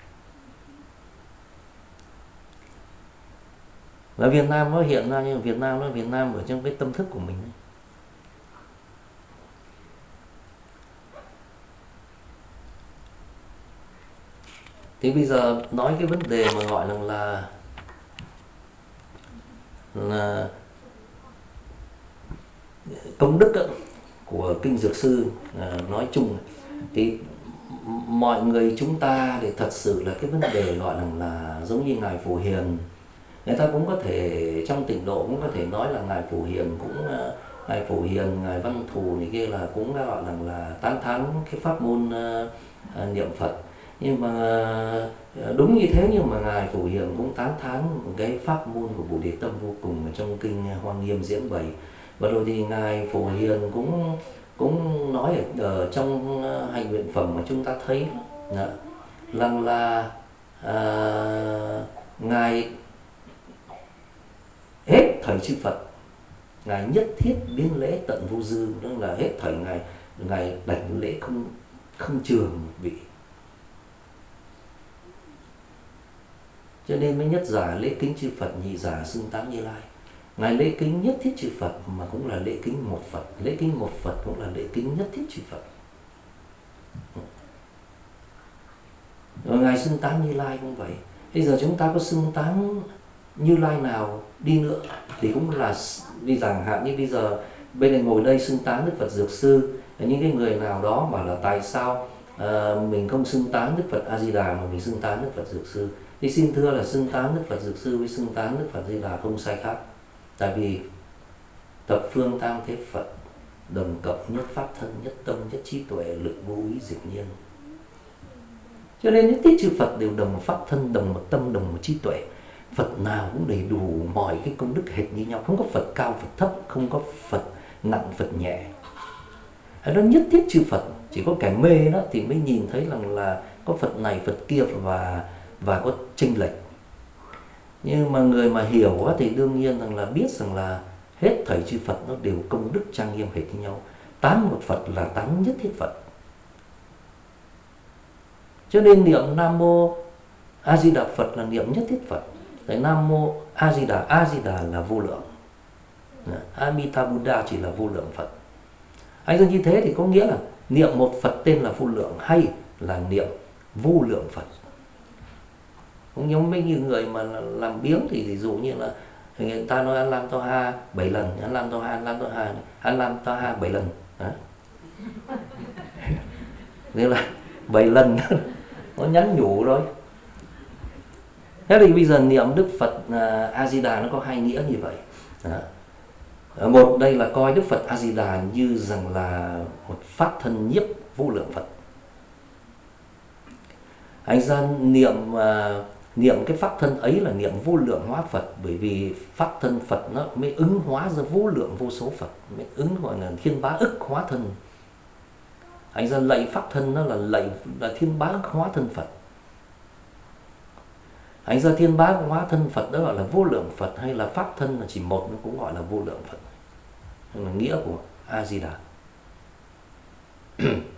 Và Việt Nam nó hiện ra, nhưng Việt Nam nó Việt Nam ở trong cái tâm thức của mình. Thì bây giờ nói cái vấn đề mà gọi là công đức của kinh Dược Sư nói chung, thì mọi người chúng ta thì thật sự là cái vấn đề gọi là giống như ngài Phổ Hiền, người ta cũng có thể trong Tịnh Độ cũng có thể nói là ngài Phổ Hiền cũng ngài Phổ Hiền, ngài Văn Thù này kia là cũng gọi là tán thán cái pháp môn niệm Phật. Nhưng mà đúng như thế, nhưng mà ngài Phổ Hiền cũng tán thán cái pháp môn của Bồ Đề Tâm vô cùng ở trong kinh Hoa Nghiêm diễn bày. Và rồi thì ngài Phổ Hiền cũng nói ở trong hành nguyện phẩm mà chúng ta thấy rằng là ngài hết thời chư Phật, ngài nhất thiết biến lễ tận vô dư, đó là hết thời ngài đảnh lễ không trường vị. Cho nên mới nhất giả lễ kính chư Phật, nhị giả xưng tán Như Lai. Ngài lễ kính nhất thiết chư Phật mà cũng là lễ kính một Phật, lễ kính một Phật cũng là lễ kính nhất thiết chư Phật. Rồi ngài xưng tán Như Lai cũng vậy. Bây giờ chúng ta có xưng tán Như Lai nào đi nữa thì cũng là vì chẳng hạn như bây giờ bên này ngồi đây xưng tán Đức Phật Dược Sư, những cái người nào đó bảo là tại sao mình không xưng tán Đức Phật A Di Đà mà mình xưng tán Đức Phật Dược Sư, thì xin thưa là xưng tán Đức Phật Dược Sư với xưng tán Đức Phật A Di Đà không sai khác. Tại vì thập phương tam thế Phật đồng cộng nhất pháp thân, nhất tâm, nhất trí tuệ, lực vô ý diệt nhiên. Cho nên những tiết chư Phật đều đồng một pháp thân, đồng một tâm, đồng một trí tuệ. Phật nào cũng đầy đủ mọi cái công đức hệt như nhau, không có Phật cao Phật thấp, không có Phật nặng Phật nhẹ. Nó nhất thiết chư Phật, chỉ có kẻ mê đó thì mới nhìn thấy rằng là có Phật này Phật kia và có chênh lệch. Nhưng mà người mà hiểu thì đương nhiên rằng là biết rằng là hết thảy chư Phật nó đều công đức trang nghiêm hệt như nhau. Tán một Phật là tán nhất thiết Phật. Cho nên niệm Nam Mô A Di Đà Phật là niệm nhất thiết Phật. Tại Nam Mô A Di Đà là vô lượng, Amita Buddha chỉ là vô lượng Phật. Anh dân như thế thì có nghĩa là niệm một Phật tên là vô lượng hay là niệm vô lượng Phật. Cũng giống mấy người mà làm biếng thì dụ như là người ta nói An Lam To Ha 7 lần, An Lam To Ha, An Lam To Ha, An Lam To Ha 7 lần. Nên là 7 lần nó nhắn nhủ rồi. Thế thì bây giờ niệm Đức Phật A Di Đà nó có hai nghĩa như vậy. Một, đây là coi Đức Phật A Di Đà như rằng là một pháp thân nhiếp vô lượng Phật. Anh ra niệm cái pháp thân ấy là niệm vô lượng hóa Phật, bởi vì pháp thân Phật nó mới ứng hóa ra vô lượng vô số Phật, mới ứng gọi là thiên bá ức hóa thân. Anh ra lạy pháp thân nó là lạy là thiên bá ức hóa thân Phật. Anh ra thiên bá hóa thân Phật đó gọi là vô lượng Phật, hay là pháp thân là chỉ một nó cũng gọi là vô lượng Phật. Đó là nghĩa của A Di Đà.